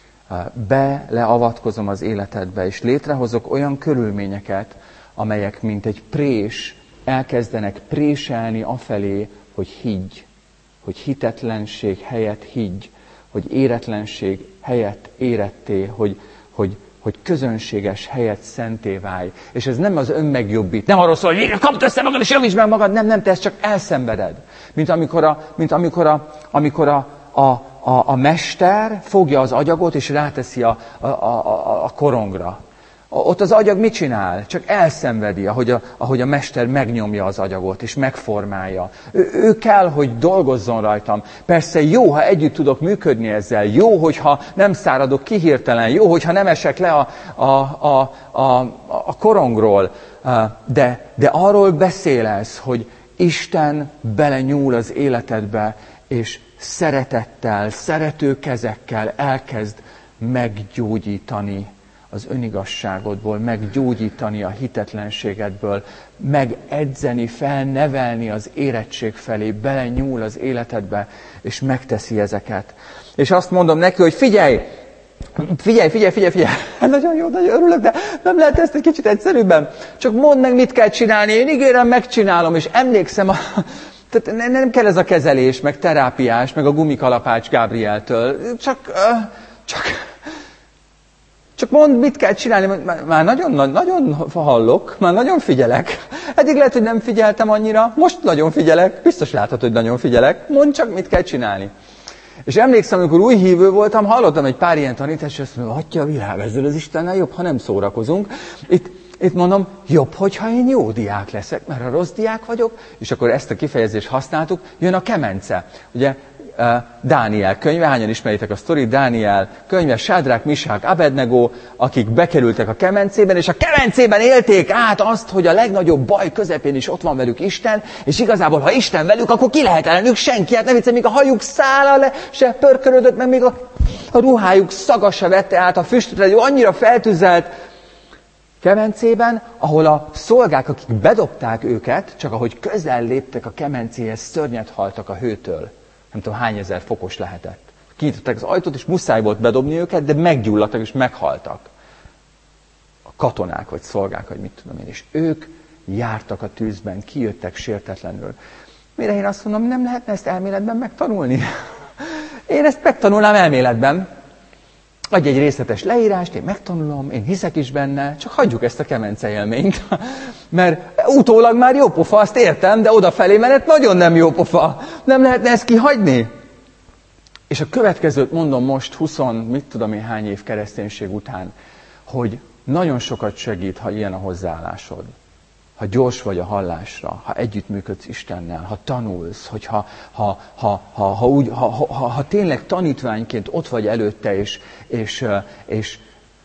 Beleavatkozom az életedbe, és létrehozok olyan körülményeket, amelyek, mint egy prés, elkezdenek préselni afelé, hogy higgy. Hogy hitetlenség helyett higgy, hogy éretlenség helyett éretté, hogy, hogy, hogy közönséges helyett szenté válj. És ez nem az önmegjobbít, nem arról szól, hogy kapd össze magad és javítsd meg magad, nem, nem, te ezt csak elszenveded. Mint amikor a, mint amikor a, amikor a, a, a, a mester fogja az agyagot és ráteszi a, a, a, a korongra. Ott az agyag mit csinál? Csak elszenvedi, ahogy a, ahogy a mester megnyomja az agyagot, és megformálja. Ő, ő kell, hogy dolgozzon rajtam. Persze jó, ha együtt tudok működni ezzel. Jó, hogyha nem száradok ki hirtelen. Jó, hogyha nem esek le a, a, a, a, a korongról. De, de arról beszélsz, hogy Isten belenyúl az életedbe, és szeretettel, szerető kezekkel elkezd meggyógyítani az önigazságodból, meggyógyítani a hitetlenségedből, megedzeni, felnevelni az érettség felé, belenyúl az életedbe, és megteszi ezeket. És azt mondom neki, hogy figyelj, Figyelj, figyelj, figyelj, figyelj. Nagyon jó, nagyon örülök, de nem lehet ezt egy kicsit egyszerűbben. Csak mondd meg, mit kell csinálni. Én ígérem, megcsinálom, és emlékszem, a... tehát nem kell ez a kezelés, meg terápiás, meg a gumikalapács Gábrieltől. Csak, csak, csak mondd, mit kell csinálni. Már nagyon, nagyon hallok, már nagyon figyelek. Eddig lehet, hogy nem figyeltem annyira, most nagyon figyelek. Biztos láthatod, hogy nagyon figyelek. Mondd csak, mit kell csinálni. És emlékszem, amikor új hívő voltam, hallottam egy pár ilyen tanítást, és azt mondom, atya a világ, ezzel az Istennel jobb, ha nem szórakozunk. Itt, itt mondom, jobb, hogyha én jó diák leszek, mert ha rossz diák vagyok, és akkor ezt a kifejezést használtuk, jön a kemence. Ugye Dániel könyve, hányan ismeritek a sztorit, Dániel könyve, Sádrák, Misák, Abednego, akik bekerültek a kemencében, és a kemencében élték át azt, hogy a legnagyobb baj közepén is ott van velük Isten, és igazából, ha Isten velük, akkor ki lehet ellenük senki, hát nem vicce, még a hajuk szála le se pörkölődött, meg még a, a ruhájuk szaga se vette át a füstöt, egy annyira feltüzelt kemencében, ahol a szolgák, akik bedobták őket, csak ahogy közel léptek a kemencéhez, szörnyet haltak a hőtől. Nem tudom, hány ezer fokos lehetett. Kinyitották az ajtót, és muszáj volt bedobni őket, de meggyulladtak és meghaltak. A katonák, vagy szolgák, vagy mit tudom én. És ők jártak a tűzben, kijöttek sértetlenül. Mire én azt mondom, nem lehetne ezt elméletben megtanulni? Én ezt megtanulnám elméletben. Adj egy részletes leírást, én megtanulom, én hiszek is benne, csak hagyjuk ezt a kemence élményt. Mert utólag már jó pofa, azt értem, de odafelé menet nagyon nem jó pofa. Nem lehetne ezt kihagyni? És a következőt mondom most, huszon, mit tudom én hány év kereszténység után, hogy nagyon sokat segít, ha ilyen a hozzáállásod. Ha gyors vagy a hallásra, ha együttműködsz Istennel, ha tanulsz, hogyha, ha, ha, ha, ha, úgy, ha, ha, ha, ha tényleg tanítványként ott vagy előtte, és, és, és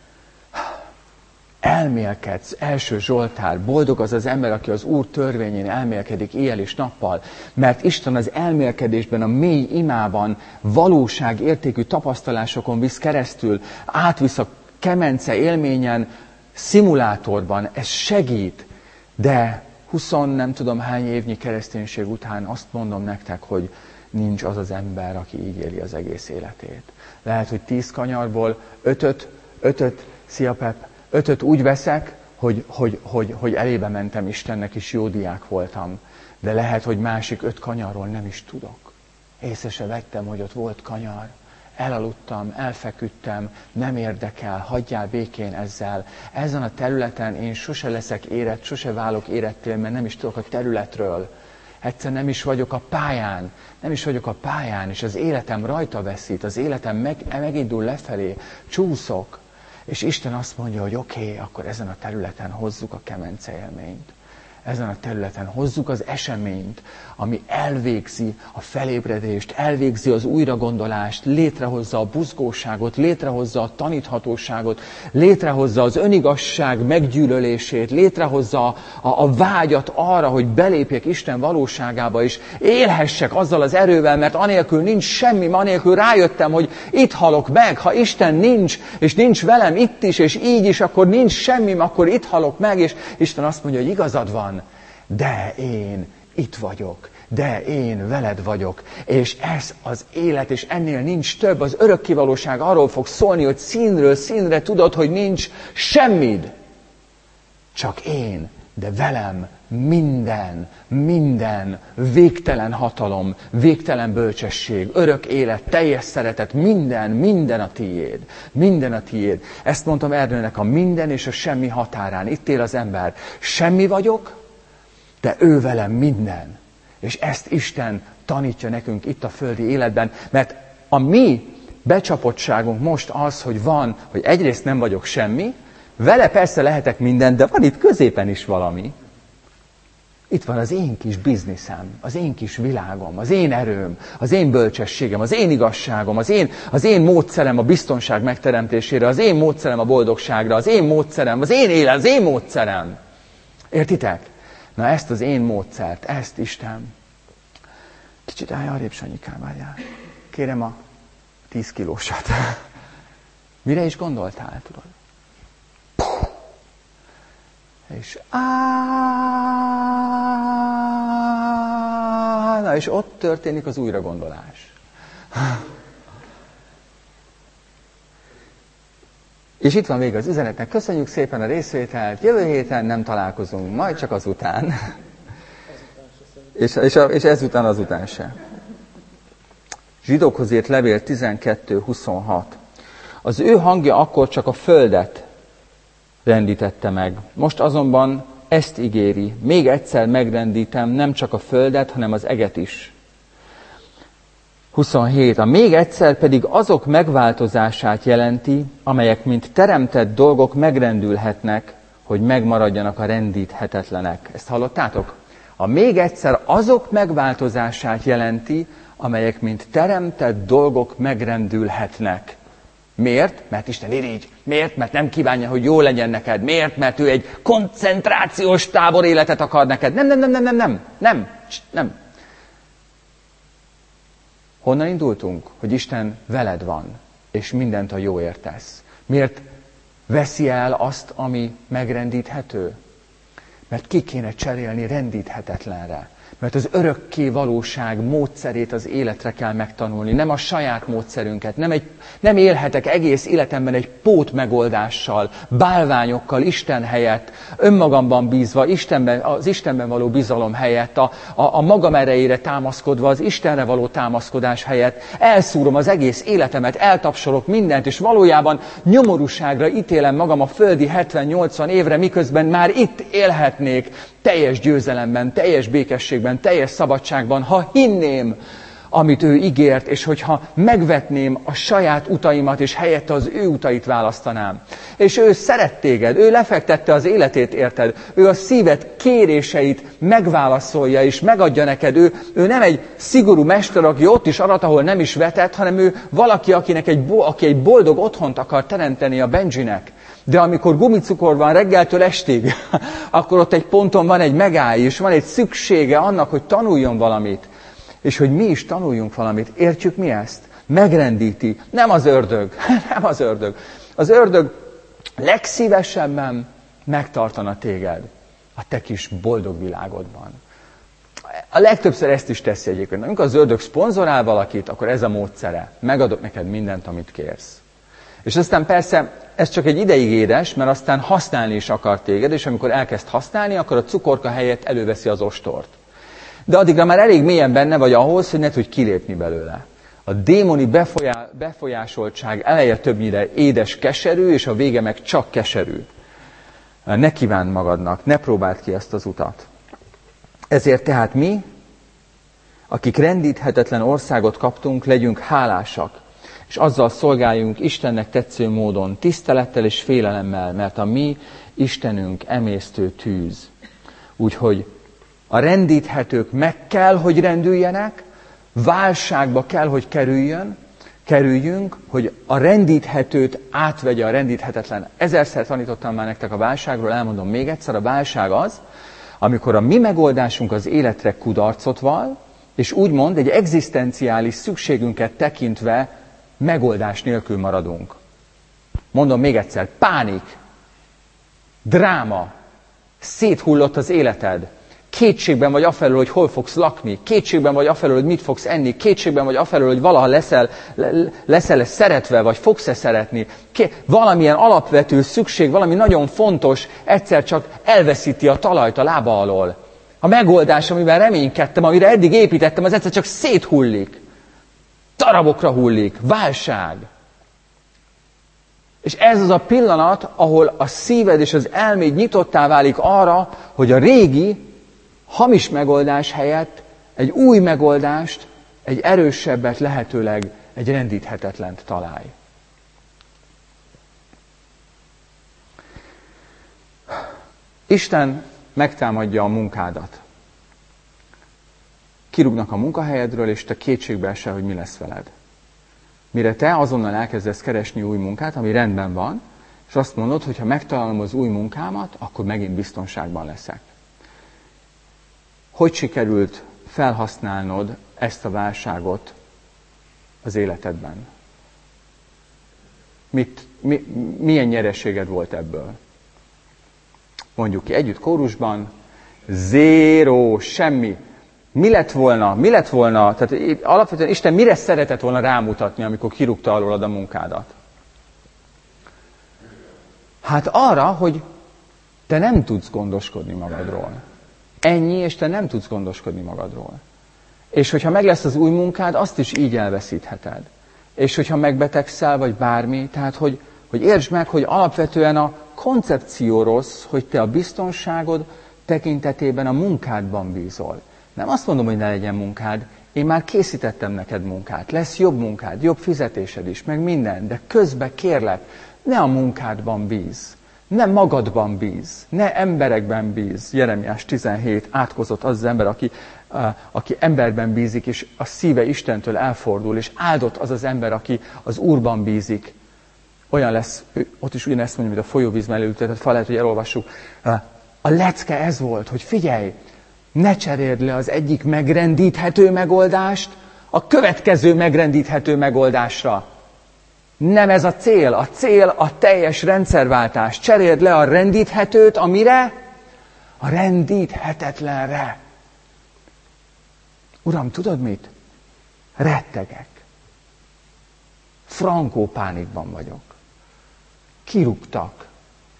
elmélkedsz, első Zsoltár, boldog az az ember, aki az Úr törvényén elmélkedik éjjel és nappal, mert Isten az elmélkedésben, a mély imában, valóságértékű tapasztalásokon visz keresztül, átvisz a kemence élményen, szimulátorban, ez segít. De huszon nem tudom hány évnyi kereszténység után azt mondom nektek, hogy nincs az az ember, aki így éli az egész életét. Lehet, hogy tíz kanyarból ötöt, ötöt, szia Pep, ötöt úgy veszek, hogy, hogy, hogy, hogy elébe mentem Istennek, és jó diák voltam. De lehet, hogy másik öt kanyarról nem is tudok. Észre se vettem, hogy ott volt kanyar. Elaludtam, elfeküdtem, nem érdekel, hagyjál békén ezzel. Ezen a területen én sose leszek érett, sose válok érettél, mert nem is tudok a területről. Egyszer nem is vagyok a pályán, nem is vagyok a pályán, és az életem rajta veszít, az életem meg, megindul lefelé, csúszok. És Isten azt mondja, hogy oké, okay, akkor ezen a területen hozzuk a kemence élményt. Ezen a területen hozzuk az eseményt, ami elvégzi a felébredést, elvégzi az újragondolást, létrehozza a buzgóságot, létrehozza a taníthatóságot, létrehozza az önigazság meggyűlölését, létrehozza a, a vágyat arra, hogy belépjek Isten valóságába, és élhessek azzal az erővel, mert anélkül nincs semmi, anélkül rájöttem, hogy itt halok meg, ha Isten nincs, és nincs velem itt is, és így is, akkor nincs semmi, akkor itt halok meg, és Isten azt mondja, hogy igazad van, de én itt vagyok, de én veled vagyok, és ez az élet, és ennél nincs több, az örökkévalóság arról fog szólni, hogy színről színre tudod, hogy nincs semmid, csak én, de velem minden, minden, végtelen hatalom, végtelen bölcsesség, örök élet, teljes szeretet, minden, minden a tiéd, minden a tiéd. Ezt mondtam Ernőnek, a minden és a semmi határán. Itt él az ember. Semmi vagyok, de ő velem minden. És ezt Isten tanítja nekünk itt a földi életben, mert a mi becsapottságunk most az, hogy van, hogy egyrészt nem vagyok semmi, vele persze lehetek minden, de van itt középen is valami. Itt van az én kis bizniszem, az én kis világom, az én erőm, az én bölcsességem, az én igazságom, az én, az én módszerem a biztonság megteremtésére, az én módszerem a boldogságra, az én módszerem, az én élet, az én módszerem. Értitek? Na ezt az én módszert, ezt Isten. Kicsit állj arrébb, Sanyikám, várjál. Kérem a tíz kilósat. Mire is gondoltál, tudod? És áááá, na és ott történik az újragondolás. És itt van vége az üzenetnek. Köszönjük szépen a részvételt. Jövő héten nem találkozunk, majd csak azután. és, és, és ezután azután se. Zsidókhoz írt levél tizenkettő huszonhat. Az ő hangja akkor csak a földet rendítette meg. Most azonban ezt ígéri. Még egyszer megrendítem nem csak a földet, hanem az eget is. huszonhét. A még egyszer pedig azok megváltozását jelenti, amelyek mint teremtett dolgok megrendülhetnek, hogy megmaradjanak a rendíthetetlenek. Ezt hallottátok? A még egyszer azok megváltozását jelenti, amelyek mint teremtett dolgok megrendülhetnek. Miért? Mert Isten irigy. Miért? Mert nem kívánja, hogy jó legyen neked. Miért? Mert ő egy koncentrációs tábor életet akar neked. Nem, nem, nem, nem, nem, nem, nem, nem. Honnan indultunk? Hogy Isten veled van, és mindent a jóért tesz. Miért veszi el azt, ami megrendíthető? Mert ki kéne cserélni rendíthetetlenre. Mert az örökké valóság módszerét az életre kell megtanulni, nem a saját módszerünket. Nem, egy, nem élhetek egész életemben egy pót megoldással, bálványokkal, Isten helyett, önmagamban bízva, Istenben, az Istenben való bizalom helyett, a, a, a magam erejére támaszkodva, az Istenre való támaszkodás helyett. Elszúrom az egész életemet, eltapsolok mindent, és valójában nyomorúságra ítélem magam a földi hetven-nyolcvan évre, miközben már itt élhetnék, teljes győzelemben, teljes békességben, teljes szabadságban, ha hinném, amit ő ígért, és hogyha megvetném a saját utaimat, és helyette az ő utait választanám. És ő szeret téged, ő lefektette az életét érted, ő a szíved kéréseit megválaszolja, és megadja neked. Ő, ő nem egy szigorú mester, aki ott is arat, ahol nem is vetett, hanem ő valaki, akinek egy, aki egy boldog otthont akar teremteni a Benjinek. De amikor gumicukor van reggeltől estig, akkor ott egy ponton van egy megáll, és van egy szüksége annak, hogy tanuljon valamit. És hogy mi is tanuljunk valamit. Értjük mi ezt? Megrendíti. Nem az ördög. Nem az ördög. Az ördög legszívesebben megtartana téged a te kis boldog világodban. A legtöbbször ezt is teszi egyébként. Amikor az ördög szponzorál valakit, akkor ez a módszere. Megadok neked mindent, amit kérsz. És aztán persze ez csak egy ideig édes, mert aztán használni is akar téged, és amikor elkezd használni, akkor a cukorka helyett előveszi az ostort. De addigra már elég mélyen benne vagy ahhoz, hogy ne tudj kilépni belőle. A démoni befolyá, befolyásoltság eleje többnyire édes, keserű, és a vége meg csak keserű. Ne kívánd magadnak, ne próbáld ki ezt az utat. Ezért tehát mi, akik rendíthetetlen országot kaptunk, legyünk hálásak, és azzal szolgáljunk Istennek tetsző módon, tisztelettel és félelemmel, mert a mi Istenünk emésztő tűz. Úgyhogy a rendíthetők meg kell, hogy rendüljenek, válságba kell, hogy kerüljön, kerüljünk, hogy a rendíthetőt átvegye a rendíthetetlen. Ezerszer tanítottam már nektek a válságról, elmondom még egyszer, a válság az, amikor a mi megoldásunk az életre kudarcot val, és úgymond egy egzisztenciális szükségünket tekintve megoldás nélkül maradunk. Mondom még egyszer, pánik, dráma, széthullott az életed, kétségben vagy afelől, hogy hol fogsz lakni, kétségben vagy afelől, hogy mit fogsz enni, kétségben vagy afelől, hogy valaha leszel, leszel szeretve, vagy fogsz-e szeretni. Valamilyen alapvető szükség, valami nagyon fontos, egyszer csak elveszíti a talajt a lába alól. A megoldás, amiben reménykedtem, amire eddig építettem, az egyszer csak széthullik. Darabokra hullik, válság. És ez az a pillanat, ahol a szíved és az elméd nyitottá válik arra, hogy a régi, hamis megoldás helyett egy új megoldást, egy erősebbet, lehetőleg egy rendíthetetlent találj. Isten megtámadja a munkádat. Kirúgnak a munkahelyedről, és te kétségbe esel, hogy mi lesz veled. Mire te azonnal elkezdesz keresni új munkát, ami rendben van, és azt mondod, hogy ha megtalálom az új munkámat, akkor megint biztonságban leszek. Hogy sikerült felhasználnod ezt a válságot az életedben? Mit, mi, milyen nyereséged volt ebből? Mondjuk ki együtt kórusban, zéró, semmi. Mi lett volna, mi lett volna, tehát alapvetően Isten mire szeretett volna rámutatni, amikor kirúgta alólad a munkádat? Hát arra, hogy te nem tudsz gondoskodni magadról. Ennyi, és te nem tudsz gondoskodni magadról. És hogyha meg lesz az új munkád, azt is így elveszítheted. És hogyha megbetegszel, vagy bármi, tehát hogy, hogy értsd meg, hogy alapvetően a koncepció rossz, hogy te a biztonságod tekintetében a munkádban bízol. Nem azt mondom, hogy ne legyen munkád, én már készítettem neked munkát, lesz jobb munkád, jobb fizetésed is, meg minden, de közben kérlek, ne a munkádban bíz, ne magadban bíz, ne emberekben bíz. Jeremiás tizenhét, átkozott az az ember, aki, uh, aki emberben bízik, és a szíve Istentől elfordul, és áldott az az ember, aki az Úrban bízik. Olyan lesz, ott is ugyanezt mondja, mint a folyóvíz mellé ültetett fa, lehet, hogy elolvassuk. Uh, a lecke ez volt, hogy figyelj, ne cseréld le az egyik megrendíthető megoldást a következő megrendíthető megoldásra. Nem ez a cél. A cél a teljes rendszerváltás. Cseréld le a rendíthetőt, amire? A rendíthetetlenre. Uram, tudod mit? Rettegek. Frankó pánikban vagyok. Kirúgtak.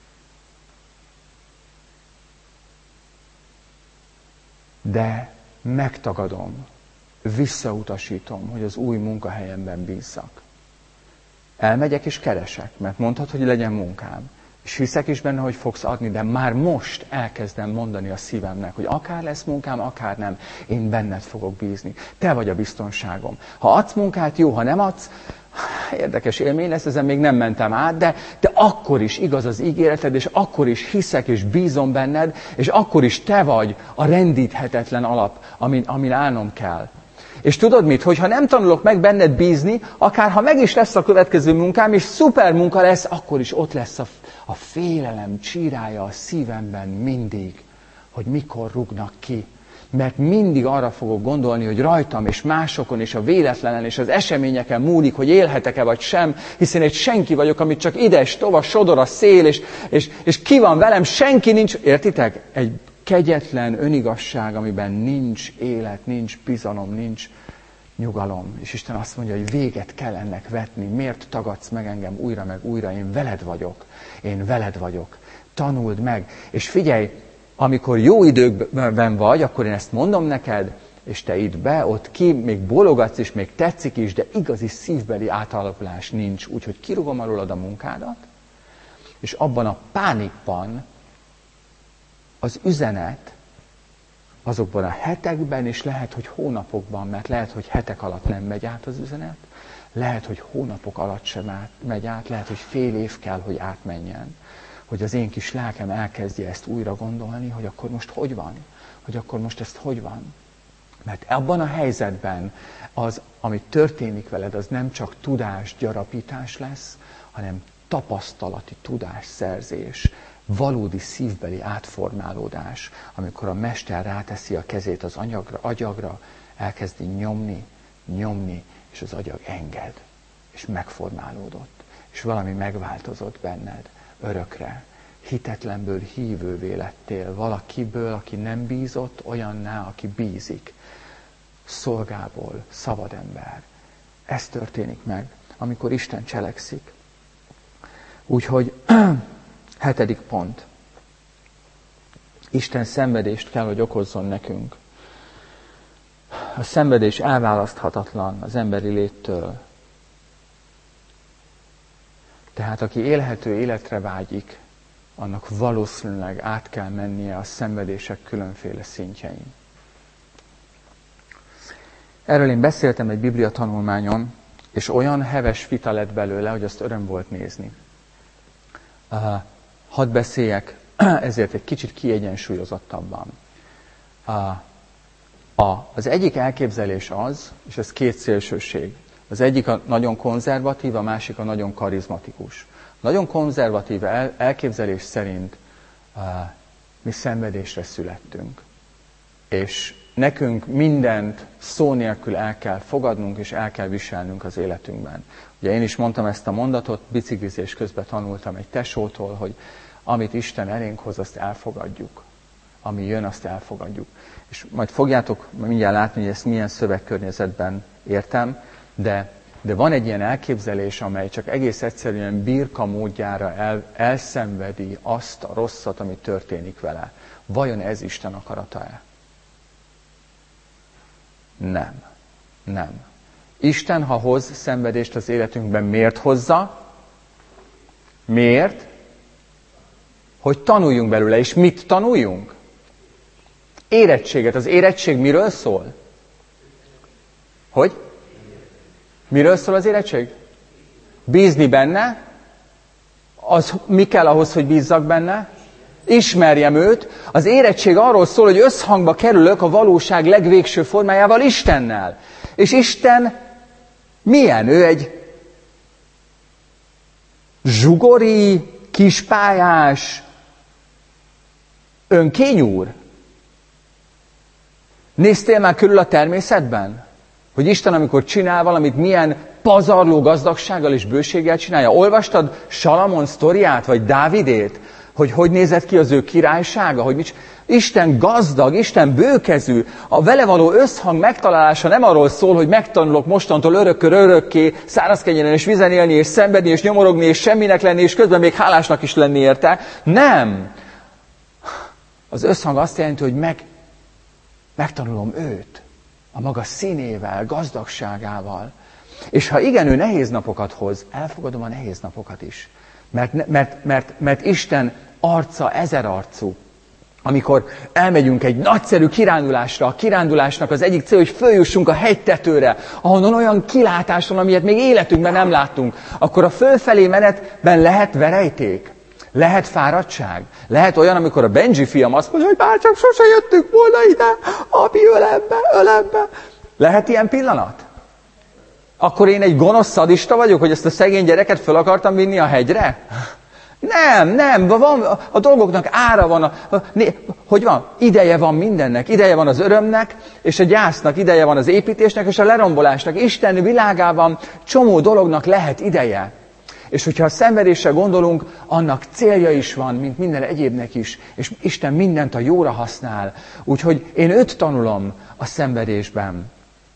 De megtagadom, visszautasítom, hogy az új munkahelyemben bízzak. Elmegyek és keresek, mert mondhatod, hogy legyen munkám. És hiszek is benne, hogy fogsz adni, de már most elkezdem mondani a szívemnek, hogy akár lesz munkám, akár nem, én benned fogok bízni. Te vagy a biztonságom. Ha adsz munkát, jó, ha nem adsz, érdekes élmény lesz, ezen még nem mentem át, de, de akkor is igaz az ígéreted, és akkor is hiszek és bízom benned, és akkor is te vagy a rendíthetetlen alap, amin, amin állnom kell. És tudod mit? Hogyha nem tanulok meg benned bízni, akár ha meg is lesz a következő munkám, és szuper munka lesz, akkor is ott lesz a, a félelem csírája a szívemben mindig, hogy mikor rúgnak ki. Mert mindig arra fogok gondolni, hogy rajtam és másokon és a véletlenen és az eseményeken múlik, hogy élhetek-e vagy sem, hiszen egy senki vagyok, amit csak ide és tova sodor a szél, és, és, és ki van velem, senki nincs. Értitek? Egy kegyetlen önigazság, amiben nincs élet, nincs bizalom, nincs nyugalom. És Isten azt mondja, hogy véget kell ennek vetni. Miért tagadsz meg engem újra meg újra? Én veled vagyok. Én veled vagyok. Tanuld meg. És figyelj, amikor jó időkben vagy, akkor én ezt mondom neked, és te itt be, ott ki, még bólogatsz is, még tetszik is, de igazi szívbeli átalakulás nincs. Úgyhogy kirúgom alólad a munkádat, és abban a pánikban az üzenet azokban a hetekben, és lehet, hogy hónapokban, mert lehet, hogy hetek alatt nem megy át az üzenet, lehet, hogy hónapok alatt sem át, megy át, lehet, hogy fél év kell, hogy átmenjen. Hogy az én kis lelkem elkezdje ezt újra gondolni, hogy akkor most hogy van? Hogy akkor most ezt hogy van? Mert abban a helyzetben az, ami történik veled, az nem csak tudásgyarapítás lesz, hanem tapasztalati tudásszerzés, valódi szívbeli átformálódás, amikor a mester ráteszi a kezét az anyagra, agyagra, elkezdi nyomni, nyomni, és az agyag enged, és megformálódott, és valami megváltozott benned örökre. Hitetlenből hívővé lettél, valakiből, aki nem bízott, olyanná, aki bízik. Szolgából szabad ember. Ez történik meg, amikor Isten cselekszik. Úgyhogy hetedik pont. Isten szenvedést kell, hogy okozzon nekünk. A szenvedés elválaszthatatlan az emberi léttől. Tehát aki élhető életre vágyik, annak valószínűleg át kell mennie a szenvedések különféle szintjein. Erről én beszéltem egy Biblia tanulmányon, és olyan heves vita lett belőle, hogy azt öröm volt nézni. Uh, hadd beszéljek ezért egy kicsit kiegyensúlyozottabban. Uh, a, az egyik elképzelés az, és ez két szélsőség. Az egyik a nagyon konzervatív, a másik a nagyon karizmatikus. Nagyon konzervatív el, elképzelés szerint uh, mi szenvedésre születtünk. És nekünk mindent szó nélkül el kell fogadnunk, és el kell viselnünk az életünkben. Ugye én is mondtam ezt a mondatot, biciklizés közben tanultam egy tesótól, hogy amit Isten elénk hoz, azt elfogadjuk. Ami jön, azt elfogadjuk. És majd fogjátok mindjárt látni, hogy ezt milyen szövegkörnyezetben értem, de De van egy ilyen elképzelés, amely csak egész egyszerűen birka módjára el, elszenvedi azt a rosszat, ami történik vele. Vajon ez Isten akarata-e? Nem. Nem. Isten, ha hoz szenvedést az életünkben, miért hozza? Miért? Hogy tanuljunk belőle. És mit tanuljunk? Érettséget. Az érettség miről szól? Hogy? Miről szól az érettség? Bízni benne. Az mi kell ahhoz, hogy bízzak benne? Ismerjem őt. Az érettség arról szól, hogy összhangba kerülök a valóság legvégső formájával, Istennel. És Isten milyen? Ő egy zsugori, kispályás, önkényúr? Néztél már körül a természetben? Hogy Isten, amikor csinál valamit, milyen pazarló gazdagsággal és bőséggel csinálja? Olvastad Salamon sztoriát, vagy Dávidét? Hogy hogy nézett ki az ő királysága? Hogy mit... Isten gazdag, Isten bőkezű. A vele való összhang megtalálása nem arról szól, hogy megtanulok mostantól örökkör örökké száraz kenyeren és vizen élni, és szenvedni, és nyomorogni, és semminek lenni, és közben még hálásnak is lenni érte. Nem! Az összhang azt jelenti, hogy meg, megtanulom őt. A maga színével, gazdagságával. És ha igen, ő nehéz napokat hoz, elfogadom a nehéz napokat is. Mert, mert, mert, mert Isten arca ezerarcú. Amikor elmegyünk egy nagyszerű kirándulásra, a kirándulásnak az egyik cél, hogy följussunk a hegytetőre, ahonnan olyan kilátás van, amilyet még életünkben nem láttunk, akkor a fölfelé menetben lehet verejték, lehet fáradtság, lehet olyan, amikor a Benji fiam azt mondja, hogy bárcsak sose jöttünk volna ide, abi ölembe, ölembe. Lehet ilyen pillanat? Akkor én egy gonosz szadista vagyok, hogy ezt a szegény gyereket föl akartam vinni a hegyre? Nem, nem, van, a dolgoknak ára van, a, a, hogy van, ideje van mindennek, ideje van az örömnek, és a gyásznak, ideje van az építésnek, és a lerombolásnak. Isten világában csomó dolognak lehet ideje. És hogyha a szenvedésre gondolunk, annak célja is van, mint minden egyébnek is, és Isten mindent a jóra használ. Úgyhogy én őt tanulom a szenvedésben.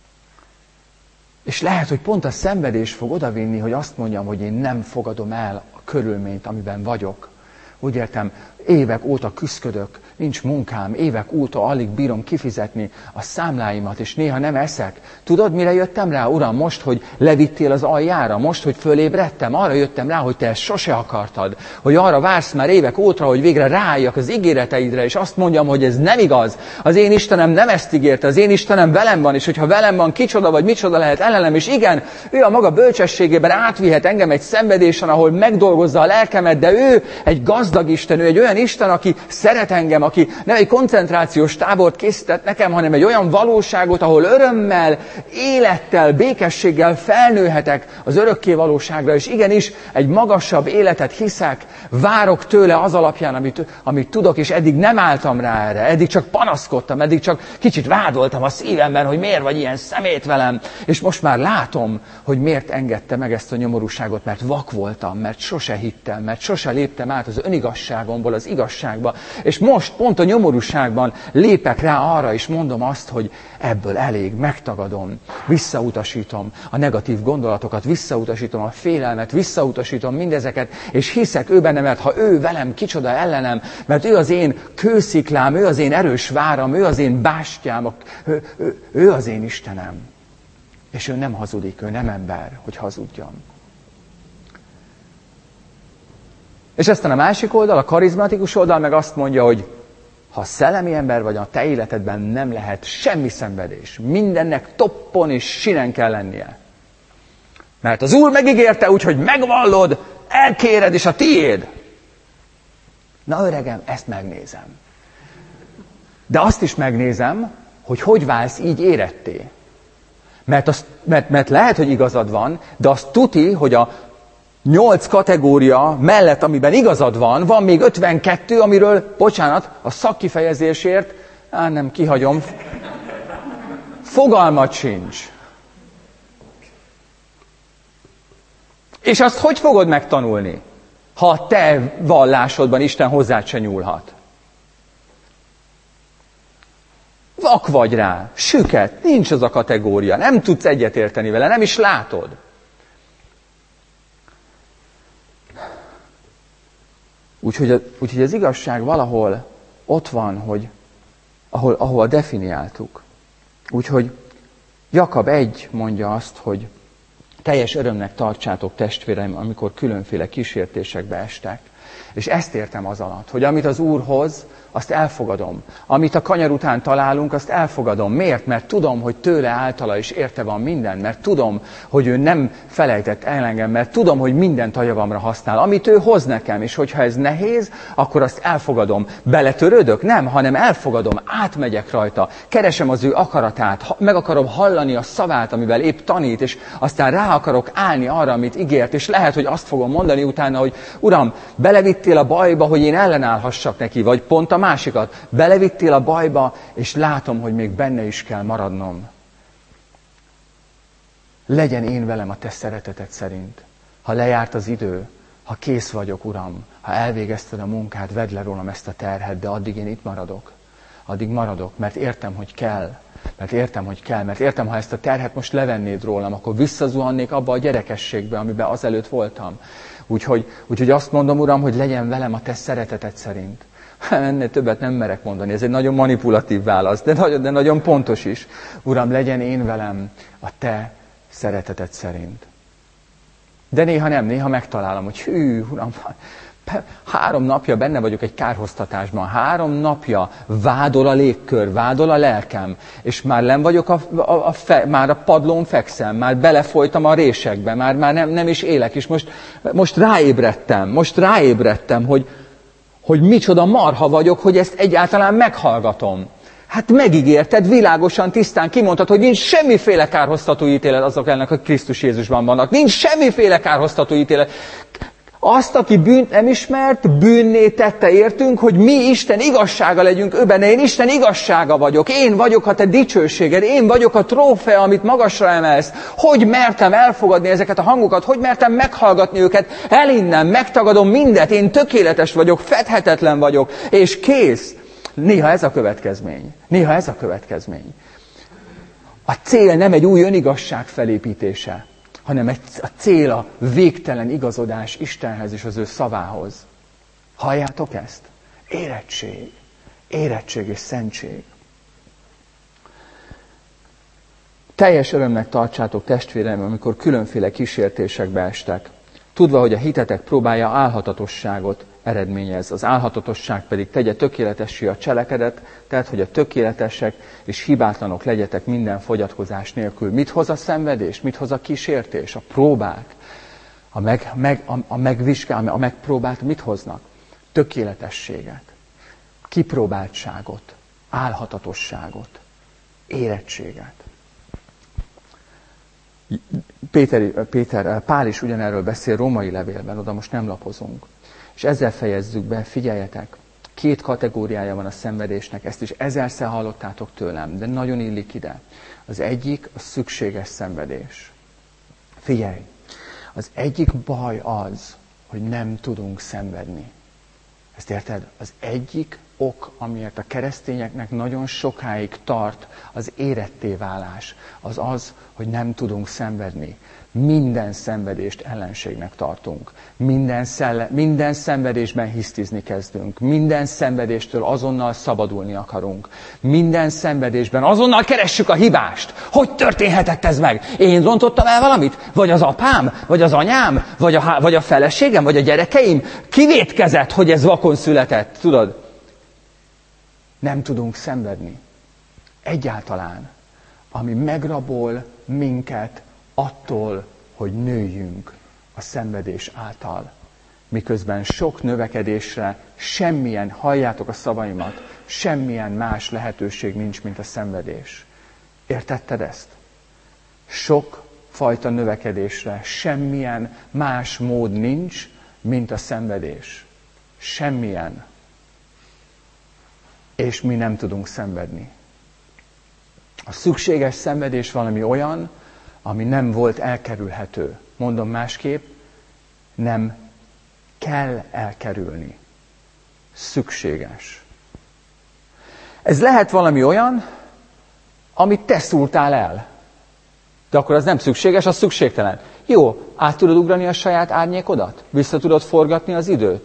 És lehet, hogy pont a szenvedés fog odavinni, hogy azt mondjam, hogy én nem fogadom el a körülményt, amiben vagyok. Úgy értem, évek óta küszködök, nincs munkám, évek óta alig bírom kifizetni a számláimat, és néha nem eszek. Tudod, mire jöttem rá, Uram, most, hogy levittél az aljára, most, hogy fölébredtem, arra jöttem rá, hogy te ezt sose akartad, hogy arra vársz már évek óta, hogy végre ráálljak az ígéreteidre, és azt mondjam, hogy ez nem igaz. Az én Istenem nem ezt ígérte, az én Istenem velem van, és hogyha velem van, kicsoda vagy micsoda lehet ellenem, és igen, ő a maga bölcsességében átvihet engem egy szenvedésen, ahol megdolgozza a lelkemet, de ő egy gazdag Isten, ő egy olyan Isten, aki szeret engem, aki nem egy koncentrációs tábort készített nekem, hanem egy olyan valóságot, ahol örömmel, élettel, békességgel felnőhetek az örökké valóságra, és igenis egy magasabb életet hiszek, várok tőle az alapján, amit, amit tudok, és eddig nem álltam rá erre, eddig csak panaszkodtam, eddig csak kicsit vádoltam a szívemben, hogy miért vagy ilyen szemét velem, és most már látom, hogy miért engedte meg ezt a nyomorúságot, mert vak voltam, mert sose hittem, mert sose léptem át az önigazságomból az igazságba, és most pont a nyomorúságban lépek rá arra, és mondom azt, hogy ebből elég, megtagadom, visszautasítom a negatív gondolatokat, visszautasítom a félelmet, visszautasítom mindezeket, és hiszek ő benne, mert ha ő velem, kicsoda ellenem, mert ő az én kősziklám, ő az én erős váram, ő az én bástyám, ő, ő, ő az én Istenem. És ő nem hazudik, ő nem ember, hogy hazudjon. És aztán a másik oldal, a karizmatikus oldal meg azt mondja, hogy ha szellemi ember vagy, a te életedben nem lehet semmi szenvedés. Mindennek toppon és sinen kell lennie. Mert az Úr megígérte úgy, hogy megvallod, elkéred és a tiéd. Na öregem, ezt megnézem. De azt is megnézem, hogy hogy válsz így éretté. Mert, az, mert, mert lehet, hogy igazad van, de azt tuti, hogy a nyolc kategória mellett, amiben igazad van, van még ötvenkettő, amiről, bocsánat, a szakkifejezésért, á, nem, kihagyom, fogalmat sincs. És azt hogy fogod megtanulni, ha a te vallásodban Isten hozzád se nyúlhat? Vak vagy rá, süket, nincs az a kategória, nem tudsz egyetérteni vele, nem is látod. Úgyhogy, úgyhogy az igazság valahol ott van, hogy ahol, ahol definiáltuk. Úgyhogy Jakab egy mondja azt, hogy teljes örömnek tartsátok, testvéreim, amikor különféle kísértésekbe estek. És ezt értem az alatt, hogy amit az Úr hoz, azt elfogadom. Amit a kanyar után találunk, azt elfogadom. Miért? Mert tudom, hogy tőle, általa is érte van minden. Mert tudom, hogy ő nem felejtett el engem. Mert tudom, hogy mindent a javamra használ. Amit ő hoz nekem, és hogyha ez nehéz, akkor azt elfogadom. Beletörődök? Nem, hanem elfogadom. Átmegyek rajta. Keresem az ő akaratát. Meg akarom hallani a szavát, amivel épp tanít, és aztán rá akarok állni arra, amit ígért. És lehet, hogy azt fogom mondani utána, hogy Uram, belevittél a bajba, hogy én ellenállhassak neki, vagy pont a másikat. Belevittél a bajba, és látom, hogy még benne is kell maradnom. Legyen én velem a te szereteted szerint. Ha lejárt az idő, ha kész vagyok, Uram, ha elvégezted a munkát, vedd le rólam ezt a terhet, de addig én itt maradok. Addig maradok, mert értem, hogy kell. Mert értem, hogy kell. Mert értem, ha ezt a terhet most levennéd rólam, akkor visszazuhannék abba a gyerekességbe, amiben azelőtt voltam. Úgyhogy, úgyhogy azt mondom, Uram, hogy legyen velem a te szereteted szerint. Ennél többet nem merek mondani, ez egy nagyon manipulatív válasz, de nagyon, de nagyon pontos is. Uram, legyen én velem a te szereteted szerint. De néha nem, néha megtalálom, hogy hű, Uram, három napja benne vagyok egy kárhoztatásban, három napja vádol a légkör, vádol a lelkem, és már nem vagyok, a, a, a fe, már a padlón fekszem, már belefolytam a résekbe, már, már nem, nem is élek, és most, most ráébredtem, most ráébredtem, hogy, hogy micsoda marha vagyok, hogy ezt egyáltalán meghallgatom. Hát megígérted, világosan, tisztán kimondtad, hogy nincs semmiféle kárhoztató ítélet azok ellen, akik Krisztus Jézusban vannak. Nincs semmiféle kárhoztató ítélet. Azt, aki bűnt nem ismert, bűnné tette értünk, hogy mi Isten igazsága legyünk ő benne. Én Isten igazsága vagyok. Én vagyok a te dicsőséged. Én vagyok a trófea, amit magasra emelsz. Hogy mertem elfogadni ezeket a hangokat? Hogy mertem meghallgatni őket? Elinnem, megtagadom mindet. Én tökéletes vagyok, fedhetetlen vagyok. És kész. Néha ez a következmény. Néha ez a következmény. A cél nem egy új önigazság felépítése, hanem egy, a cél a végtelen igazodás Istenhez és az ő szavához. Halljátok ezt? Érettség. Érettség és szentség. Teljes örömnek tartsátok, testvéreim, amikor különféle kísértésekbe estek. Tudva, hogy a hitetek próbája álhatatosságot eredményez. Az álhatatosság pedig tegye tökéletessé a cselekedet, tehát, hogy a tökéletesek és hibátlanok legyetek minden fogyatkozás nélkül. Mit hoz a szenvedés? Mit hoz a kísértés? A próbák, a, meg, meg, a, a megvizsgál, a megpróbált mit hoznak? Tökéletességet, kipróbáltságot, álhatatosságot, érettséget. Péter, Péter, Pál is ugyanerről beszél római levélben, oda most nem lapozunk. És ezzel fejezzük be, figyeljetek, két kategóriája van a szenvedésnek, ezt is ezerszer hallottátok tőlem, de nagyon illik ide. Az egyik a szükséges szenvedés. Figyelj, az egyik baj az, hogy nem tudunk szenvedni. Ezt érted? Az egyik ok, amiért a keresztényeknek nagyon sokáig tart az éretté válás, az az, hogy nem tudunk szenvedni. Minden szenvedést ellenségnek tartunk. Minden, szelle, minden szenvedésben hisztizni kezdünk. Minden szenvedéstől azonnal szabadulni akarunk. Minden szenvedésben azonnal keressük a hibást. Hogy történhetett ez meg? Én rontottam el valamit? Vagy az apám? Vagy az anyám? Vagy a, vagy a feleségem? Vagy a gyerekeim? Ki vétkezett, hogy ez vakon született? Tudod? Nem tudunk szenvedni. Egyáltalán. Ami megrabol minket attól, hogy nőjünk a szenvedés által. Miközben sok növekedésre semmilyen, halljátok a szavaimat, semmilyen más lehetőség nincs, mint a szenvedés. Értetted ezt? Sok fajta növekedésre semmilyen más mód nincs, mint a szenvedés. Semmilyen. És mi nem tudunk szenvedni. A szükséges szenvedés valami olyan, ami nem volt elkerülhető. Mondom másképp, nem kell elkerülni. Szükséges. Ez lehet valami olyan, amit te szúrtál el. De akkor az nem szükséges, az szükségtelen. Jó, át tudod ugrani a saját árnyékodat? Vissza tudod forgatni az időt?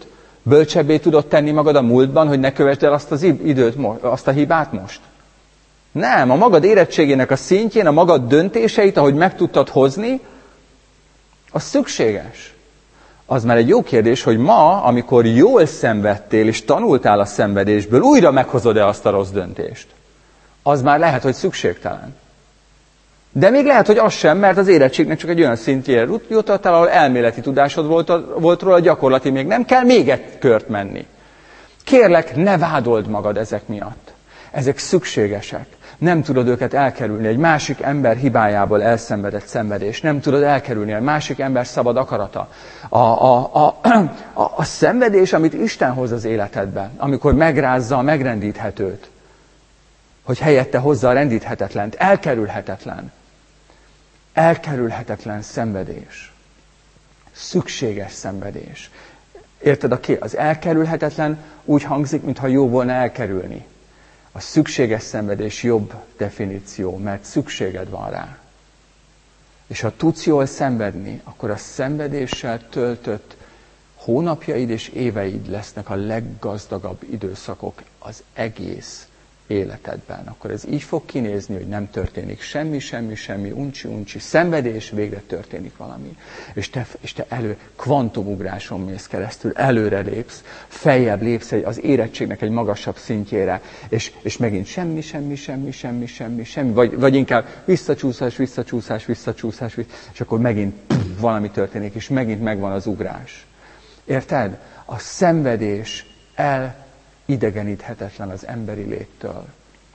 Bölcsebbé tudod tenni magad a múltban, hogy ne kövesd el azt az időt, azt a hibát most? Nem, a magad érettségének a szintjén, a magad döntéseit, ahogy meg tudtad hozni, az szükséges. Az már egy jó kérdés, hogy ma, amikor jól szenvedtél és tanultál a szenvedésből, újra meghozod-e azt a rossz döntést? Az már lehet, hogy szükségtelen. De még lehet, hogy az sem, mert az érettségnek csak egy olyan szintjére jutottál, ahol elméleti tudásod volt, volt róla, gyakorlati még nem kell még egy kört menni. Kérlek, ne vádold magad ezek miatt. Ezek szükségesek. Nem tudod őket elkerülni. Egy másik ember hibájából elszenvedett szenvedés. Nem tudod elkerülni. Egy másik ember szabad akarata. A, a, a, a, a szenvedés, amit Isten hoz az életedbe, amikor megrázza a megrendíthetőt, hogy helyette hozza a rendíthetetlent, elkerülhetetlen. Elkerülhetetlen szenvedés. Szükséges szenvedés. Érted? A ké- az elkerülhetetlen úgy hangzik, mintha jó volna elkerülni. A szükséges szenvedés jobb definíció, mert szükséged van rá. És ha tudsz jól szenvedni, akkor a szenvedéssel töltött hónapjaid és éveid lesznek a leggazdagabb időszakok az egész életedben. Akkor ez így fog kinézni, hogy nem történik semmi, semmi, semmi, uncsi, uncsi, szenvedés, végre történik valami. És te, és te elő, kvantumugráson mész keresztül, előre lépsz, feljebb lépsz egy, az érettségnek egy magasabb szintjére, és, és megint semmi, semmi, semmi, semmi, semmi, semmi, vagy, vagy inkább visszacsúszás, visszacsúszás, visszacsúszás, és akkor megint pff, valami történik, és megint megvan az ugrás. Érted? A szenvedés el idegeníthetetlen az emberi léttől.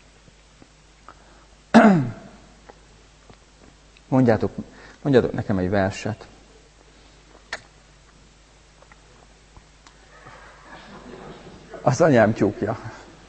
Mondjátok, mondjátok nekem egy verset. Az anyám tyúkja.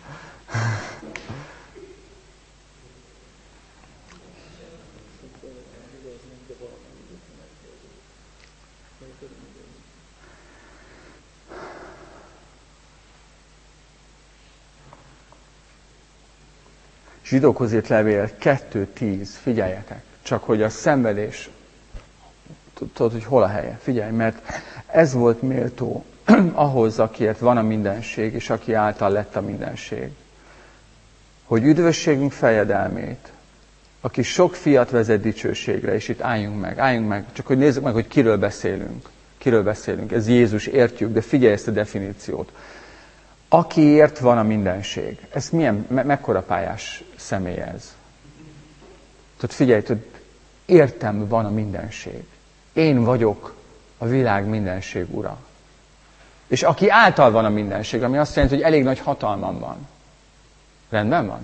Zsidókhoz írt levél kettő tíz, figyeljetek, csak hogy a szenvedés, tudod, hogy hol a helye, figyelj, mert ez volt méltó ahhoz, akiért van a mindenség, és aki által lett a mindenség. Hogy üdvösségünk fejedelmét, aki sok fiat vezet dicsőségre, és itt álljunk meg, álljunk meg, csak hogy nézzük meg, hogy kiről beszélünk. Kiről beszélünk, ez Jézus, értjük, de figyelj ezt a definíciót. Akiért van a mindenség. Ez milyen, me- mekkora pályás személy ez? Tudod, figyelj, tudod, értem van a mindenség. Én vagyok a világ mindenség ura. És aki által van a mindenség, ami azt jelenti, hogy elég nagy hatalmam van. Rendben van?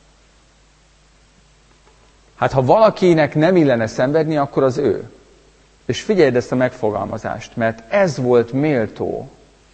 Hát ha valakinek nem illene szenvedni, akkor az ő. És figyeld ezt a megfogalmazást, mert ez volt méltó,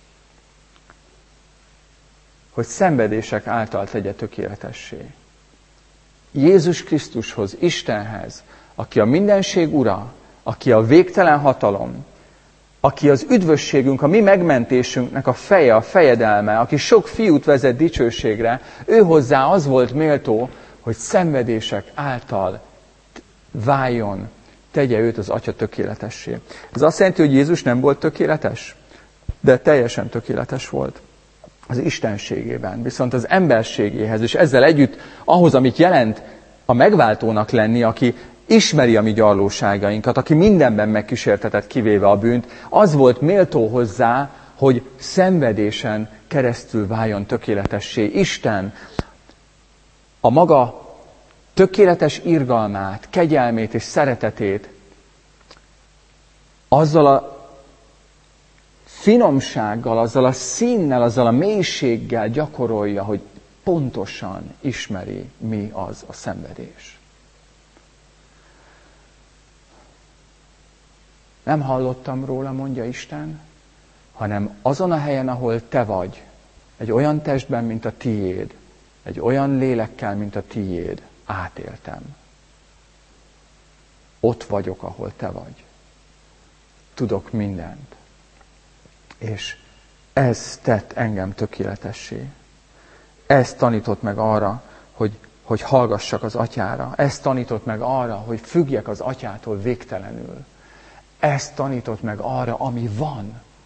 hogy szenvedések által tegye tökéletessé. Jézus Krisztushoz, Istenhez, aki a mindenség ura, aki a végtelen hatalom, aki az üdvösségünk, a mi megmentésünknek a feje, a fejedelme, aki sok fiút vezet dicsőségre, ő hozzá az volt méltó, hogy szenvedések által váljon, tegye őt az Atya tökéletessé. Ez azt jelenti, hogy Jézus nem volt tökéletes, de teljesen tökéletes volt az istenségében, viszont az emberségéhez, és ezzel együtt ahhoz, amit jelent a megváltónak lenni, aki ismeri a mi gyarlóságainkat, aki mindenben megkísértetett, kivéve a bűnt, az volt méltó hozzá, hogy szenvedésen keresztül váljon tökéletessé. Isten a maga tökéletes irgalmát, kegyelmét és szeretetét azzal a finomsággal, azzal a színnel, azzal a mélységgel gyakorolja, hogy pontosan ismeri, mi az a szenvedés. Nem hallottam róla, mondja Isten, hanem azon a helyen, ahol te vagy, egy olyan testben, mint a tiéd, egy olyan lélekkel, mint a tiéd, átéltem. Ott vagyok, ahol te vagy. Tudok mindent. És ez tett engem tökéletessé. Ez tanított meg arra, hogy, hogy hallgassak az Atyára. Ez tanított meg arra, hogy függjek az Atyától végtelenül. Ez tanított meg arra, ami van.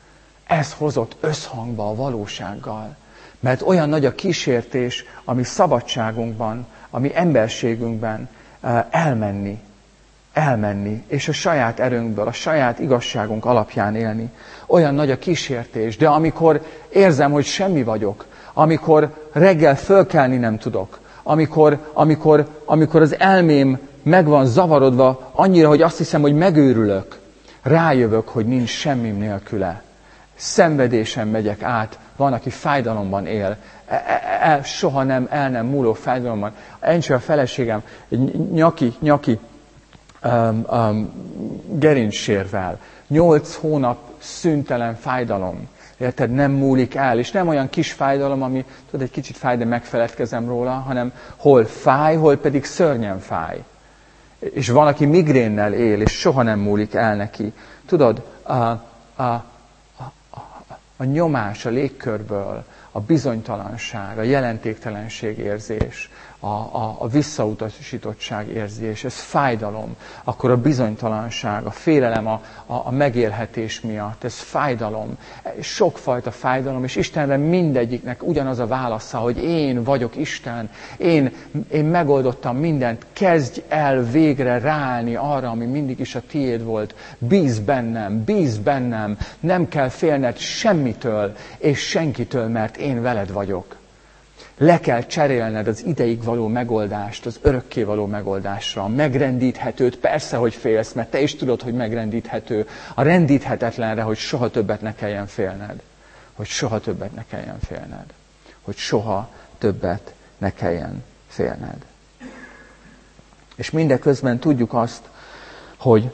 Ez hozott összhangba a valósággal. Mert olyan nagy a kísértés, ami szabadságunkban, ami emberségünkben elmenni, elmenni, és a saját erőnkből, a saját igazságunk alapján élni. Olyan nagy a kísértés, de amikor érzem, hogy semmi vagyok, amikor reggel fölkelni nem tudok, amikor, amikor, amikor az elmém meg van zavarodva annyira, hogy azt hiszem, hogy megőrülök, rájövök, hogy nincs semmim nélküle. Szenvedésen megyek át, van, aki fájdalomban él, el, soha nem, el nem múló fájdalomban. Encsi a feleségem egy nyaki, nyaki um, um, gerincsérvel, nyolc hónap szüntelen fájdalom. Érted, nem múlik el, és nem olyan kis fájdalom, ami, tudod, egy kicsit fáj, de megfeledkezem róla, hanem hol fáj, hol pedig szörnyen fáj. És van, aki migrénnel él, és soha nem múlik el neki. Tudod, a, a, a, a nyomás a légkörből, a bizonytalanság, a jelentéktelenség érzés, a, a, a visszautasítottság érzés, ez fájdalom. Akkor a bizonytalanság, a félelem a, a, a megélhetés miatt, ez fájdalom. Sokfajta fájdalom, és Istenre mindegyiknek ugyanaz a válasza, hogy én vagyok Isten, én, én megoldottam mindent, kezdj el végre ráállni arra, ami mindig is a tiéd volt. Bízz bennem, bízz bennem, nem kell félned semmitől, és senkitől, mert én veled vagyok. Le kell cserélned az ideig való megoldást, az örökké való megoldásra, a megrendíthetőt, persze, hogy félsz, mert te is tudod, hogy megrendíthető, a rendíthetetlenre, hogy soha többet ne kelljen félned. Hogy soha többet ne kelljen félned. Hogy soha többet ne kelljen félned. És mindeközben tudjuk azt, hogy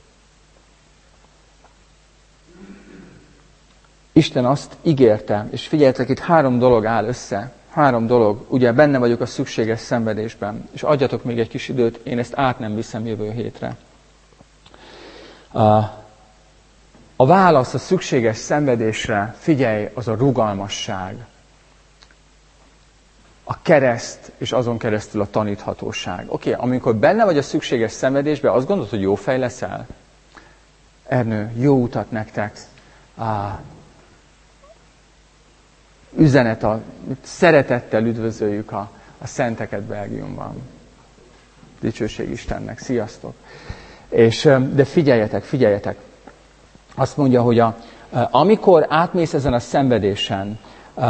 Isten azt ígérte, és figyeljetek, itt három dolog áll össze. Három dolog, ugye benne vagyok a szükséges szenvedésben, és adjatok még egy kis időt, én ezt át nem viszem jövő hétre. A válasz a szükséges szenvedésre, figyelj, az a rugalmasság. A kereszt, és azon keresztül a taníthatóság. Oké, okay, amikor benne vagy a szükséges szenvedésben, azt gondolod, hogy jó fej leszel? Ernő, jó utat nektek. Üzenet, a szeretettel üdvözöljük a, a szenteket Belgiumban. Dicsőség Istennek. Sziasztok! És, de figyeljetek, figyeljetek! Azt mondja, hogy a, amikor átmész ezen a szenvedésen,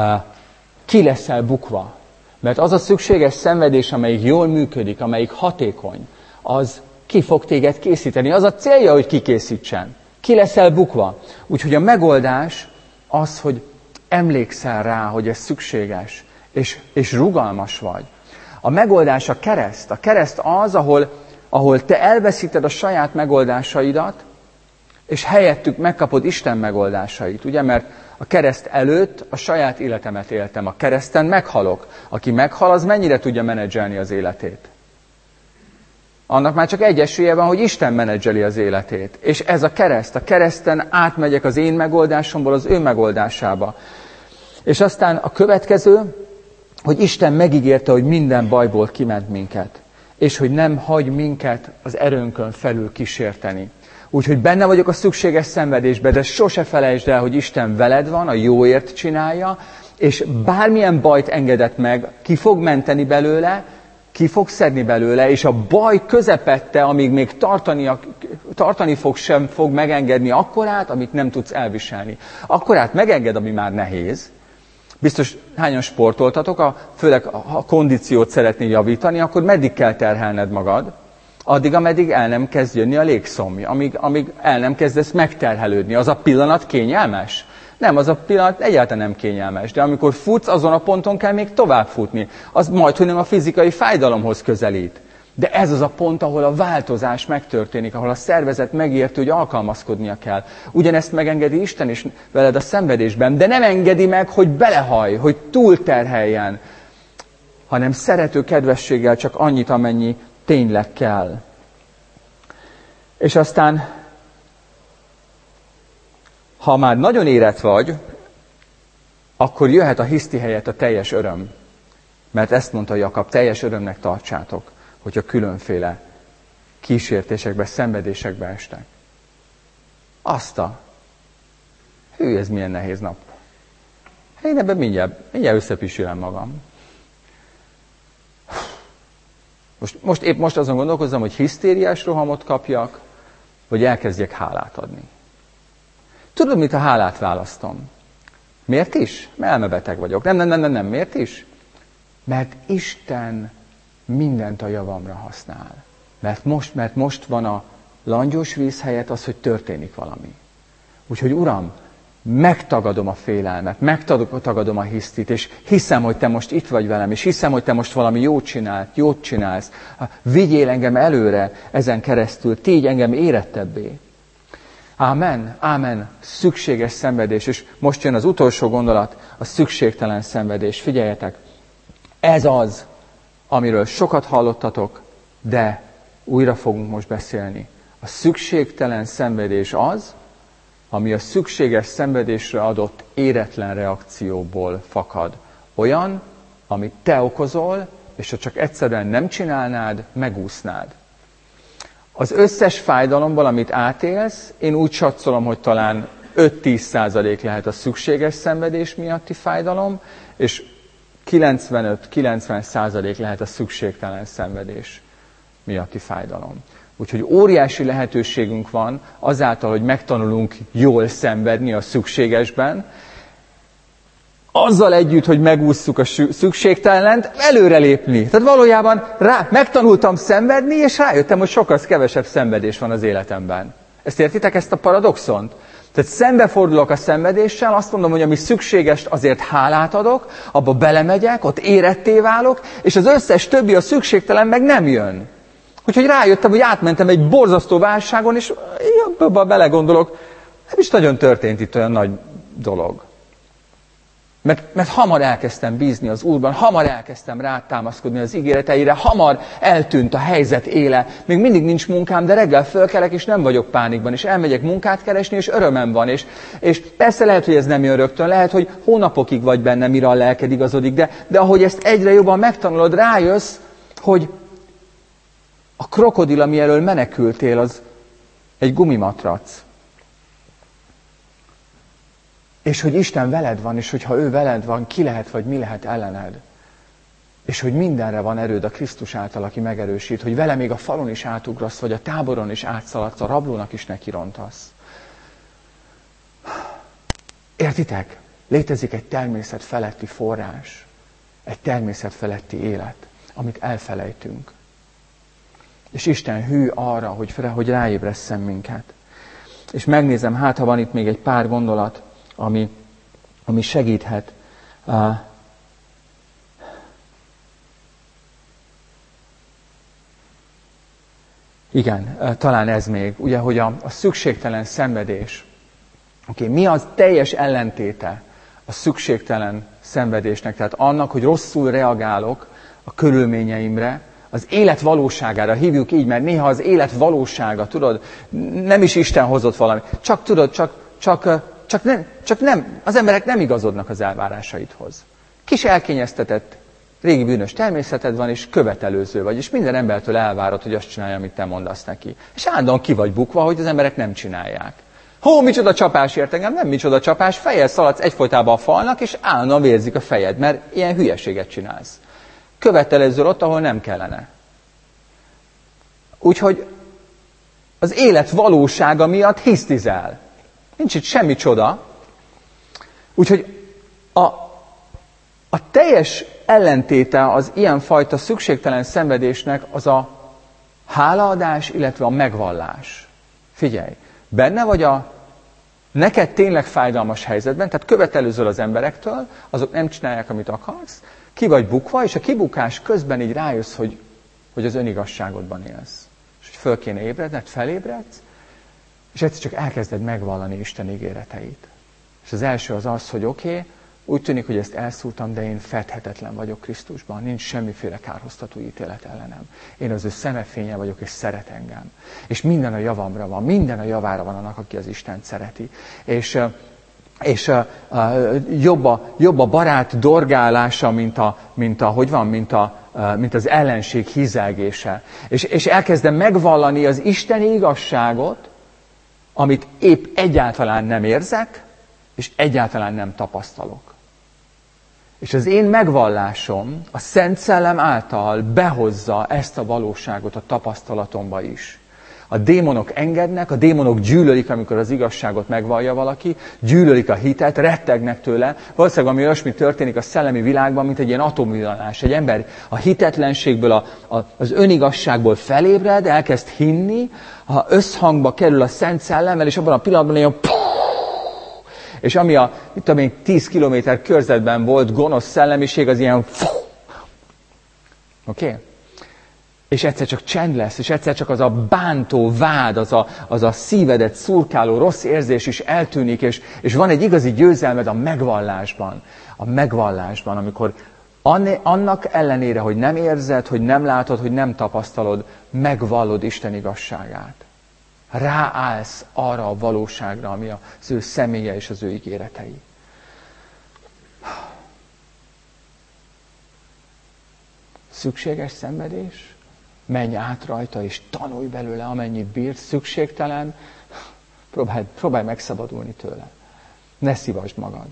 ki leszel bukva. Mert az a szükséges szenvedés, amelyik jól működik, amelyik hatékony, az ki fog téged készíteni. Az a célja, hogy kikészítsen. Ki leszel bukva. Úgyhogy a megoldás az, hogy emlékszel rá, hogy ez szükséges, és, és rugalmas vagy. A megoldás a kereszt. A kereszt az, ahol, ahol te elveszíted a saját megoldásaidat, és helyettük megkapod Isten megoldásait. Ugye, mert a kereszt előtt a saját életemet éltem. A kereszten meghalok. Aki meghal, az mennyire tudja menedzselni az életét? Annak már csak egy esélye van, hogy Isten menedzseli az életét. És ez a kereszt. A kereszten átmegyek az én megoldásomból az ő megoldásába. És aztán a következő, hogy Isten megígérte, hogy minden bajból kiment minket. És hogy nem hagy minket az erőnkön felül kísérteni. Úgyhogy benne vagyok a szükséges szenvedésbe, de sose felejtsd el, hogy Isten veled van, a jóért csinálja, és bármilyen bajt engedett meg, ki fog menteni belőle, ki fog szedni belőle, és a baj közepette, amíg még tartani, tartani fog, sem fog megengedni akkorát, amit nem tudsz elviselni. Akkorát megenged, ami már nehéz. Biztos hányan sportoltatok, a, főleg ha a kondíciót szeretnél javítani, akkor meddig kell terhelned magad? Addig, ameddig el nem kezd jönni a légszomj, amíg, amíg el nem kezdesz megterhelődni. Az a pillanat kényelmes? Nem, az a pillanat egyáltalán nem kényelmes, de amikor futsz, azon a ponton kell még tovább futni. Az majd, hogy nem a fizikai fájdalomhoz közelít. De ez az a pont, ahol a változás megtörténik, ahol a szervezet megérti, hogy alkalmazkodnia kell. Ugyanezt megengedi Isten is veled a szenvedésben, de nem engedi meg, hogy belehaj, hogy túlterheljen, hanem szerető kedvességgel csak annyit, amennyi tényleg kell. És aztán, ha már nagyon érett vagy, akkor jöhet a hiszti helyett a teljes öröm. Mert ezt mondta Jakab, teljes örömnek tartsátok, hogyha különféle kísértésekbe, szenvedésekbe estek. Azt a... Hű, ez milyen nehéz nap. Én ebben mindjárt, mindjárt összepisülem magam. Most, most épp most azon gondolkozom, hogy hisztériás rohamot kapjak, vagy elkezdjek hálát adni. Tudod, mit a hálát választom? Miért is? Mert elmebeteg vagyok. Nem, nem, nem, nem, nem. Miért is? Mert Isten mindent a javamra használ. Mert most, mert most van a langyos víz helyett az, hogy történik valami. Úgyhogy Uram, megtagadom a félelmet, megtagadom a hisztit, és hiszem, hogy Te most itt vagy velem, és hiszem, hogy Te most valami jót csinálsz, jót csinálsz. Vigyél engem előre ezen keresztül, tégy engem érettebbé. Ámen, ámen, szükséges szenvedés, és most jön az utolsó gondolat, a szükségtelen szenvedés. Figyeljetek, ez az, amiről sokat hallottatok, de újra fogunk most beszélni. A szükségtelen szenvedés az, ami a szükséges szenvedésre adott éretlen reakcióból fakad. Olyan, amit te okozol, és ha csak egyszerűen nem csinálnád, megúsznád. Az összes fájdalomból, amit átélsz, én úgy satszolom, hogy talán öt-tíz százalék lehet a szükséges szenvedés miatti fájdalom, és kilencvenöt-kilencven százalék lehet a szükségtelen szenvedés miatti fájdalom. Úgyhogy óriási lehetőségünk van azáltal, hogy megtanulunk jól szenvedni a szükségesben, azzal együtt, hogy megússzuk a szükségtelent, előrelépni. Tehát valójában rá, megtanultam szenvedni, és rájöttem, hogy sokkal kevesebb szenvedés van az életemben. Ezt értitek, ezt a paradoxont? Tehát szembefordulok a szenvedéssel, azt mondom, hogy ami szükséges, azért hálát adok, abba belemegyek, ott éretté válok, és az összes többi, a szükségtelen meg nem jön. Úgyhogy rájöttem, hogy átmentem egy borzasztó válságon, és abba belegondolok, nem is nagyon történt itt olyan nagy dolog. Mert, mert hamar elkezdtem bízni az Úrban, hamar elkezdtem rátámaszkodni az ígéreteire, hamar eltűnt a helyzet éle. Még mindig nincs munkám, de reggel fölkelek, és nem vagyok pánikban, és elmegyek munkát keresni, és örömem van. És, és persze lehet, hogy ez nem jön rögtön, lehet, hogy hónapokig vagy benne, mire a lelked igazodik, de, de ahogy ezt egyre jobban megtanulod, rájössz, hogy a krokodil, ami elől menekültél, az egy gumimatrac. És hogy Isten veled van, és hogyha ő veled van, ki lehet, vagy mi lehet ellened. És hogy mindenre van erőd a Krisztus által, aki megerősít, hogy vele még a falon is átugrasz, vagy a táboron is átszaladsz, a rablónak is nekirontasz. Értitek? Létezik egy természet feletti forrás, egy természet feletti élet, amit elfelejtünk. És Isten hű arra, hogy, hogy ráébresszen minket. És megnézem, hát ha van itt még egy pár gondolat, ami, ami segíthet. Uh, igen, uh, talán ez még. Ugye, hogy a, a szükségtelen szenvedés. Okay, mi az teljes ellentéte a szükségtelen szenvedésnek? Tehát annak, hogy rosszul reagálok a körülményeimre, az élet valóságára, hívjuk így, mert néha az élet valósága, tudod, nem is Isten hozott valami. Csak tudod, csak, csak, csak, nem, csak nem, az emberek nem igazodnak az elvárásaidhoz. Kis elkényeztetett, régi bűnös természeted van, és követelőző vagy, és minden embertől elvárod, hogy azt csinálja, amit te mondasz neki. És állandóan ki vagy bukva, hogy az emberek nem csinálják. Hó, micsoda csapás ért engem, nem micsoda csapás, fejjel szaladsz egyfolytában a falnak, és állandóan vérzik a fejed, mert ilyen hülyeséget csinálsz. Követelezől ott, ahol nem kellene. Úgyhogy az élet valósága miatt hisztizel. Nincs itt semmi csoda. Úgyhogy a, a teljes ellentéte az ilyenfajta szükségtelen szenvedésnek az a hálaadás, illetve a megvallás. Figyelj, benne vagy a neked tényleg fájdalmas helyzetben, tehát követelőzöl az emberektől, azok nem csinálják, amit akarsz, ki vagy bukva, és a kibukás közben így rájössz, hogy, hogy az önigazságodban élsz. És hogy föl kéne ébredned, felébredsz, és egyszer csak elkezded megvallani Isten ígéreteit. És az első az az, hogy oké, okay, úgy tűnik, hogy ezt elszúrtam, de én fedhetetlen vagyok Krisztusban, nincs semmiféle kárhoztató ítélet ellenem. Én az ő szemefénye vagyok, és szeret engem. És minden a javamra van, minden a javára van annak, aki az Istent szereti. És... és uh, uh, jobb, a, jobb a barát dorgálása, mint, a, mint, a, hogy van, mint, a, uh, mint az ellenség hízelgése. És, és elkezdem megvallani az isteni igazságot, amit épp egyáltalán nem érzek, és egyáltalán nem tapasztalok. És az én megvallásom a Szent Szellem által behozza ezt a valóságot a tapasztalatomba is. A démonok engednek, a démonok gyűlölik, amikor az igazságot megvallja valaki, gyűlölik a hitet, rettegnek tőle. Valószínűleg ami olyasmi történik a szellemi világban, mint egy ilyen atomvillanás. Egy ember a hitetlenségből, a, a, az önigazságból felébred, elkezd hinni, ha összhangba kerül a Szent Szellemmel, és abban a pillanatban ilyen és ami a, mit tudom én, tíz kilométer körzetben volt gonosz szellemiség, az ilyen oké? Okay? És egyszer csak csend lesz, és egyszer csak az a bántó vád, az a, az a szívedet szurkáló rossz érzés is eltűnik, és, és van egy igazi győzelmed a megvallásban. A megvallásban, amikor annak ellenére, hogy nem érzed, hogy nem látod, hogy nem tapasztalod, megvallod Isten igazságát. Ráállsz arra a valóságra, ami az ő személye és az ő ígéretei. Szükséges szenvedés? Menj át rajta, és tanulj belőle, amennyit bírsz. Szükségtelen? Próbálj, próbálj megszabadulni tőle. Ne szívasd magad.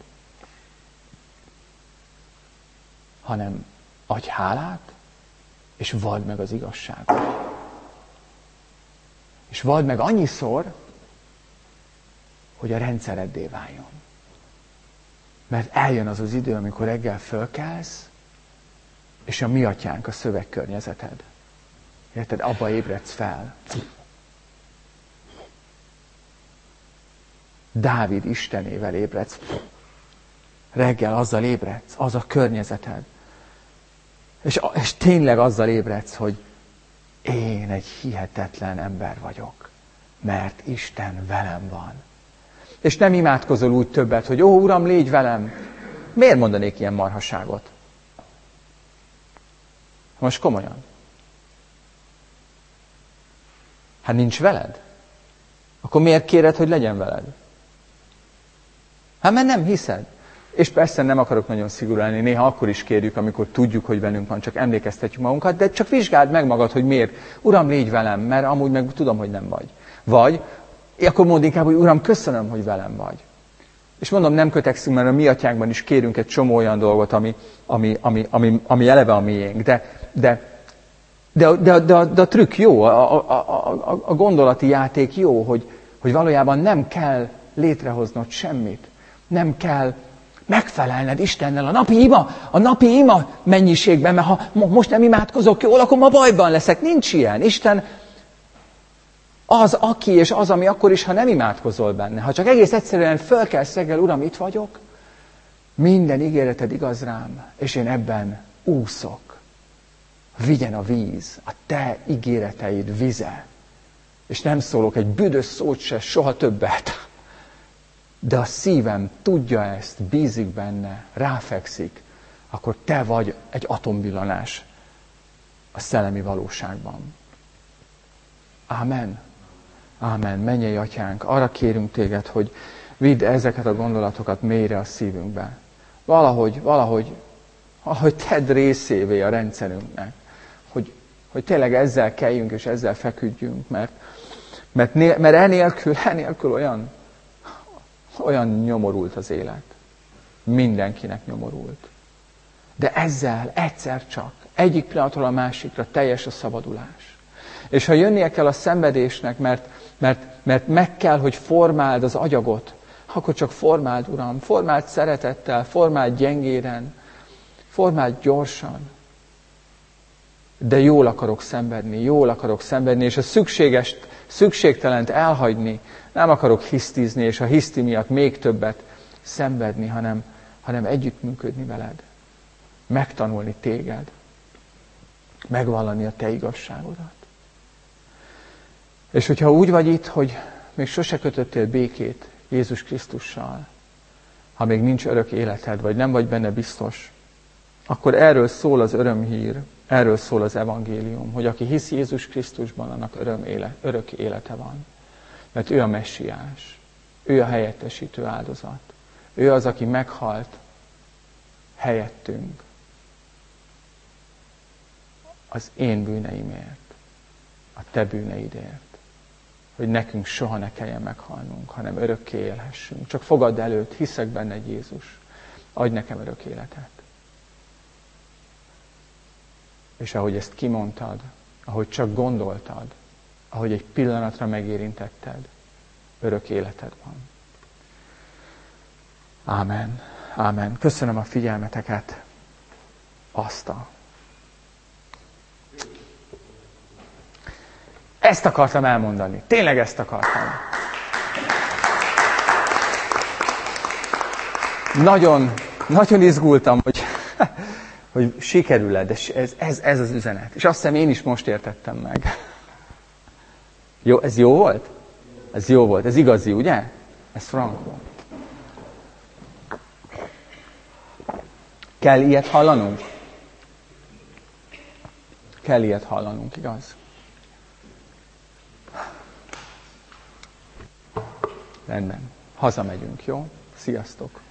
Hanem adj hálát, és vald meg az igazságot. És vald meg annyiszor, hogy a rendszereddé váljon. Mert eljön az az idő, amikor reggel fölkelsz, és a mi atyánk a szövegkörnyezeted. Érted? Abba ébredsz fel. Dávid Istenével ébredsz. Reggel azzal ébredsz, az a környezeted. És, és tényleg azzal ébredsz, hogy én egy hihetetlen ember vagyok, mert Isten velem van. És nem imádkozol úgy többet, hogy ó, Uram, légy velem. Miért mondanék ilyen marhaságot? Most komolyan. Hát nincs veled? Akkor miért kéred, hogy legyen veled? Hát mert nem hiszed. És persze nem akarok nagyon szigorú lenni, néha akkor is kérjük, amikor tudjuk, hogy velünk van, csak emlékeztetjük magunkat, de csak vizsgáld meg magad, hogy miért. Uram, légy velem, mert amúgy meg tudom, hogy nem vagy. Vagy, akkor mondd inkább, hogy Uram, köszönöm, hogy velem vagy. És mondom, nem kötekszünk, mert a mi atyánkban is kérünk egy csomó olyan dolgot, ami, ami, ami, ami, ami eleve a miénk. De, de, de, de, de, de a trükk jó, a, a, a, a gondolati játék jó, hogy, hogy valójában nem kell létrehoznod semmit. Nem kell megfelelned Istennel a napi ima, a napi ima mennyiségben, mert ha most nem imádkozok jól, akkor ma bajban leszek. Nincs ilyen. Isten az, aki és az, ami akkor is, ha nem imádkozol benne. Ha csak egész egyszerűen fölkelsz reggel, Uram, itt vagyok, minden ígéreted igaz rám, és én ebben úszok. Vigyen a víz, a te ígéreteid vize. És nem szólok egy büdös szót se, soha többet. De a szívem tudja ezt, bízik benne, ráfekszik, akkor te vagy egy atomvillanás a szellemi valóságban. Ámen. Ámen. Mennyei atyánk, arra kérünk téged, hogy vidd ezeket a gondolatokat mélyre a szívünkbe. Valahogy, valahogy, valahogy tedd részévé a rendszerünknek. Hogy, hogy tényleg ezzel kelljünk és ezzel feküdjünk, mert, mert, né, mert enélkül, enélkül olyan, olyan nyomorult az élet. Mindenkinek nyomorult. De ezzel egyszer csak, egyik pillanatról a másikra teljes a szabadulás. És ha jönnie kell a szenvedésnek, mert, mert, mert meg kell, hogy formáld az agyagot, akkor csak formáld, Uram, formáld szeretettel, formáld gyengéren, formáld gyorsan. De jól akarok szenvedni, jól akarok szenvedni, és a szükséges, szükségtelent elhagyni, nem akarok hisztizni, és a hiszti miatt még többet szenvedni, hanem, hanem együttműködni veled. Megtanulni téged, megvallani a te igazságodat. És hogyha úgy vagy itt, hogy még sose kötöttél békét Jézus Krisztussal, ha még nincs örök életed, vagy nem vagy benne biztos, akkor erről szól az örömhír, erről szól az evangélium, hogy aki hisz Jézus Krisztusban, annak öröm élet, örök élete van. Mert ő a messiás, ő a helyettesítő áldozat. Ő az, aki meghalt helyettünk. Az én bűneimért, a te bűneidért. hogy nekünk soha ne kelljen meghalnunk, hanem örökké élhessünk. Csak fogadd előtt, hiszek benned, Jézus, adj nekem örök életet. És ahogy ezt kimondtad, ahogy csak gondoltad, ahogy egy pillanatra megérintetted, örök életed van. Ámen. Ámen. Köszönöm a figyelmeteket. Baszta. Ezt akartam elmondani. Tényleg ezt akartam. Nagyon, nagyon izgultam, hogy, hogy sikerül-e, de ez, ez, ez az üzenet. És azt hiszem, én is most értettem meg. Jó, ez jó volt? Ez jó volt. Ez igazi, ugye? Ez frankó. Kell ilyet hallanunk? Kell ilyet hallanunk, igaz? Rendben. Hazamegyünk, jó? Sziasztok!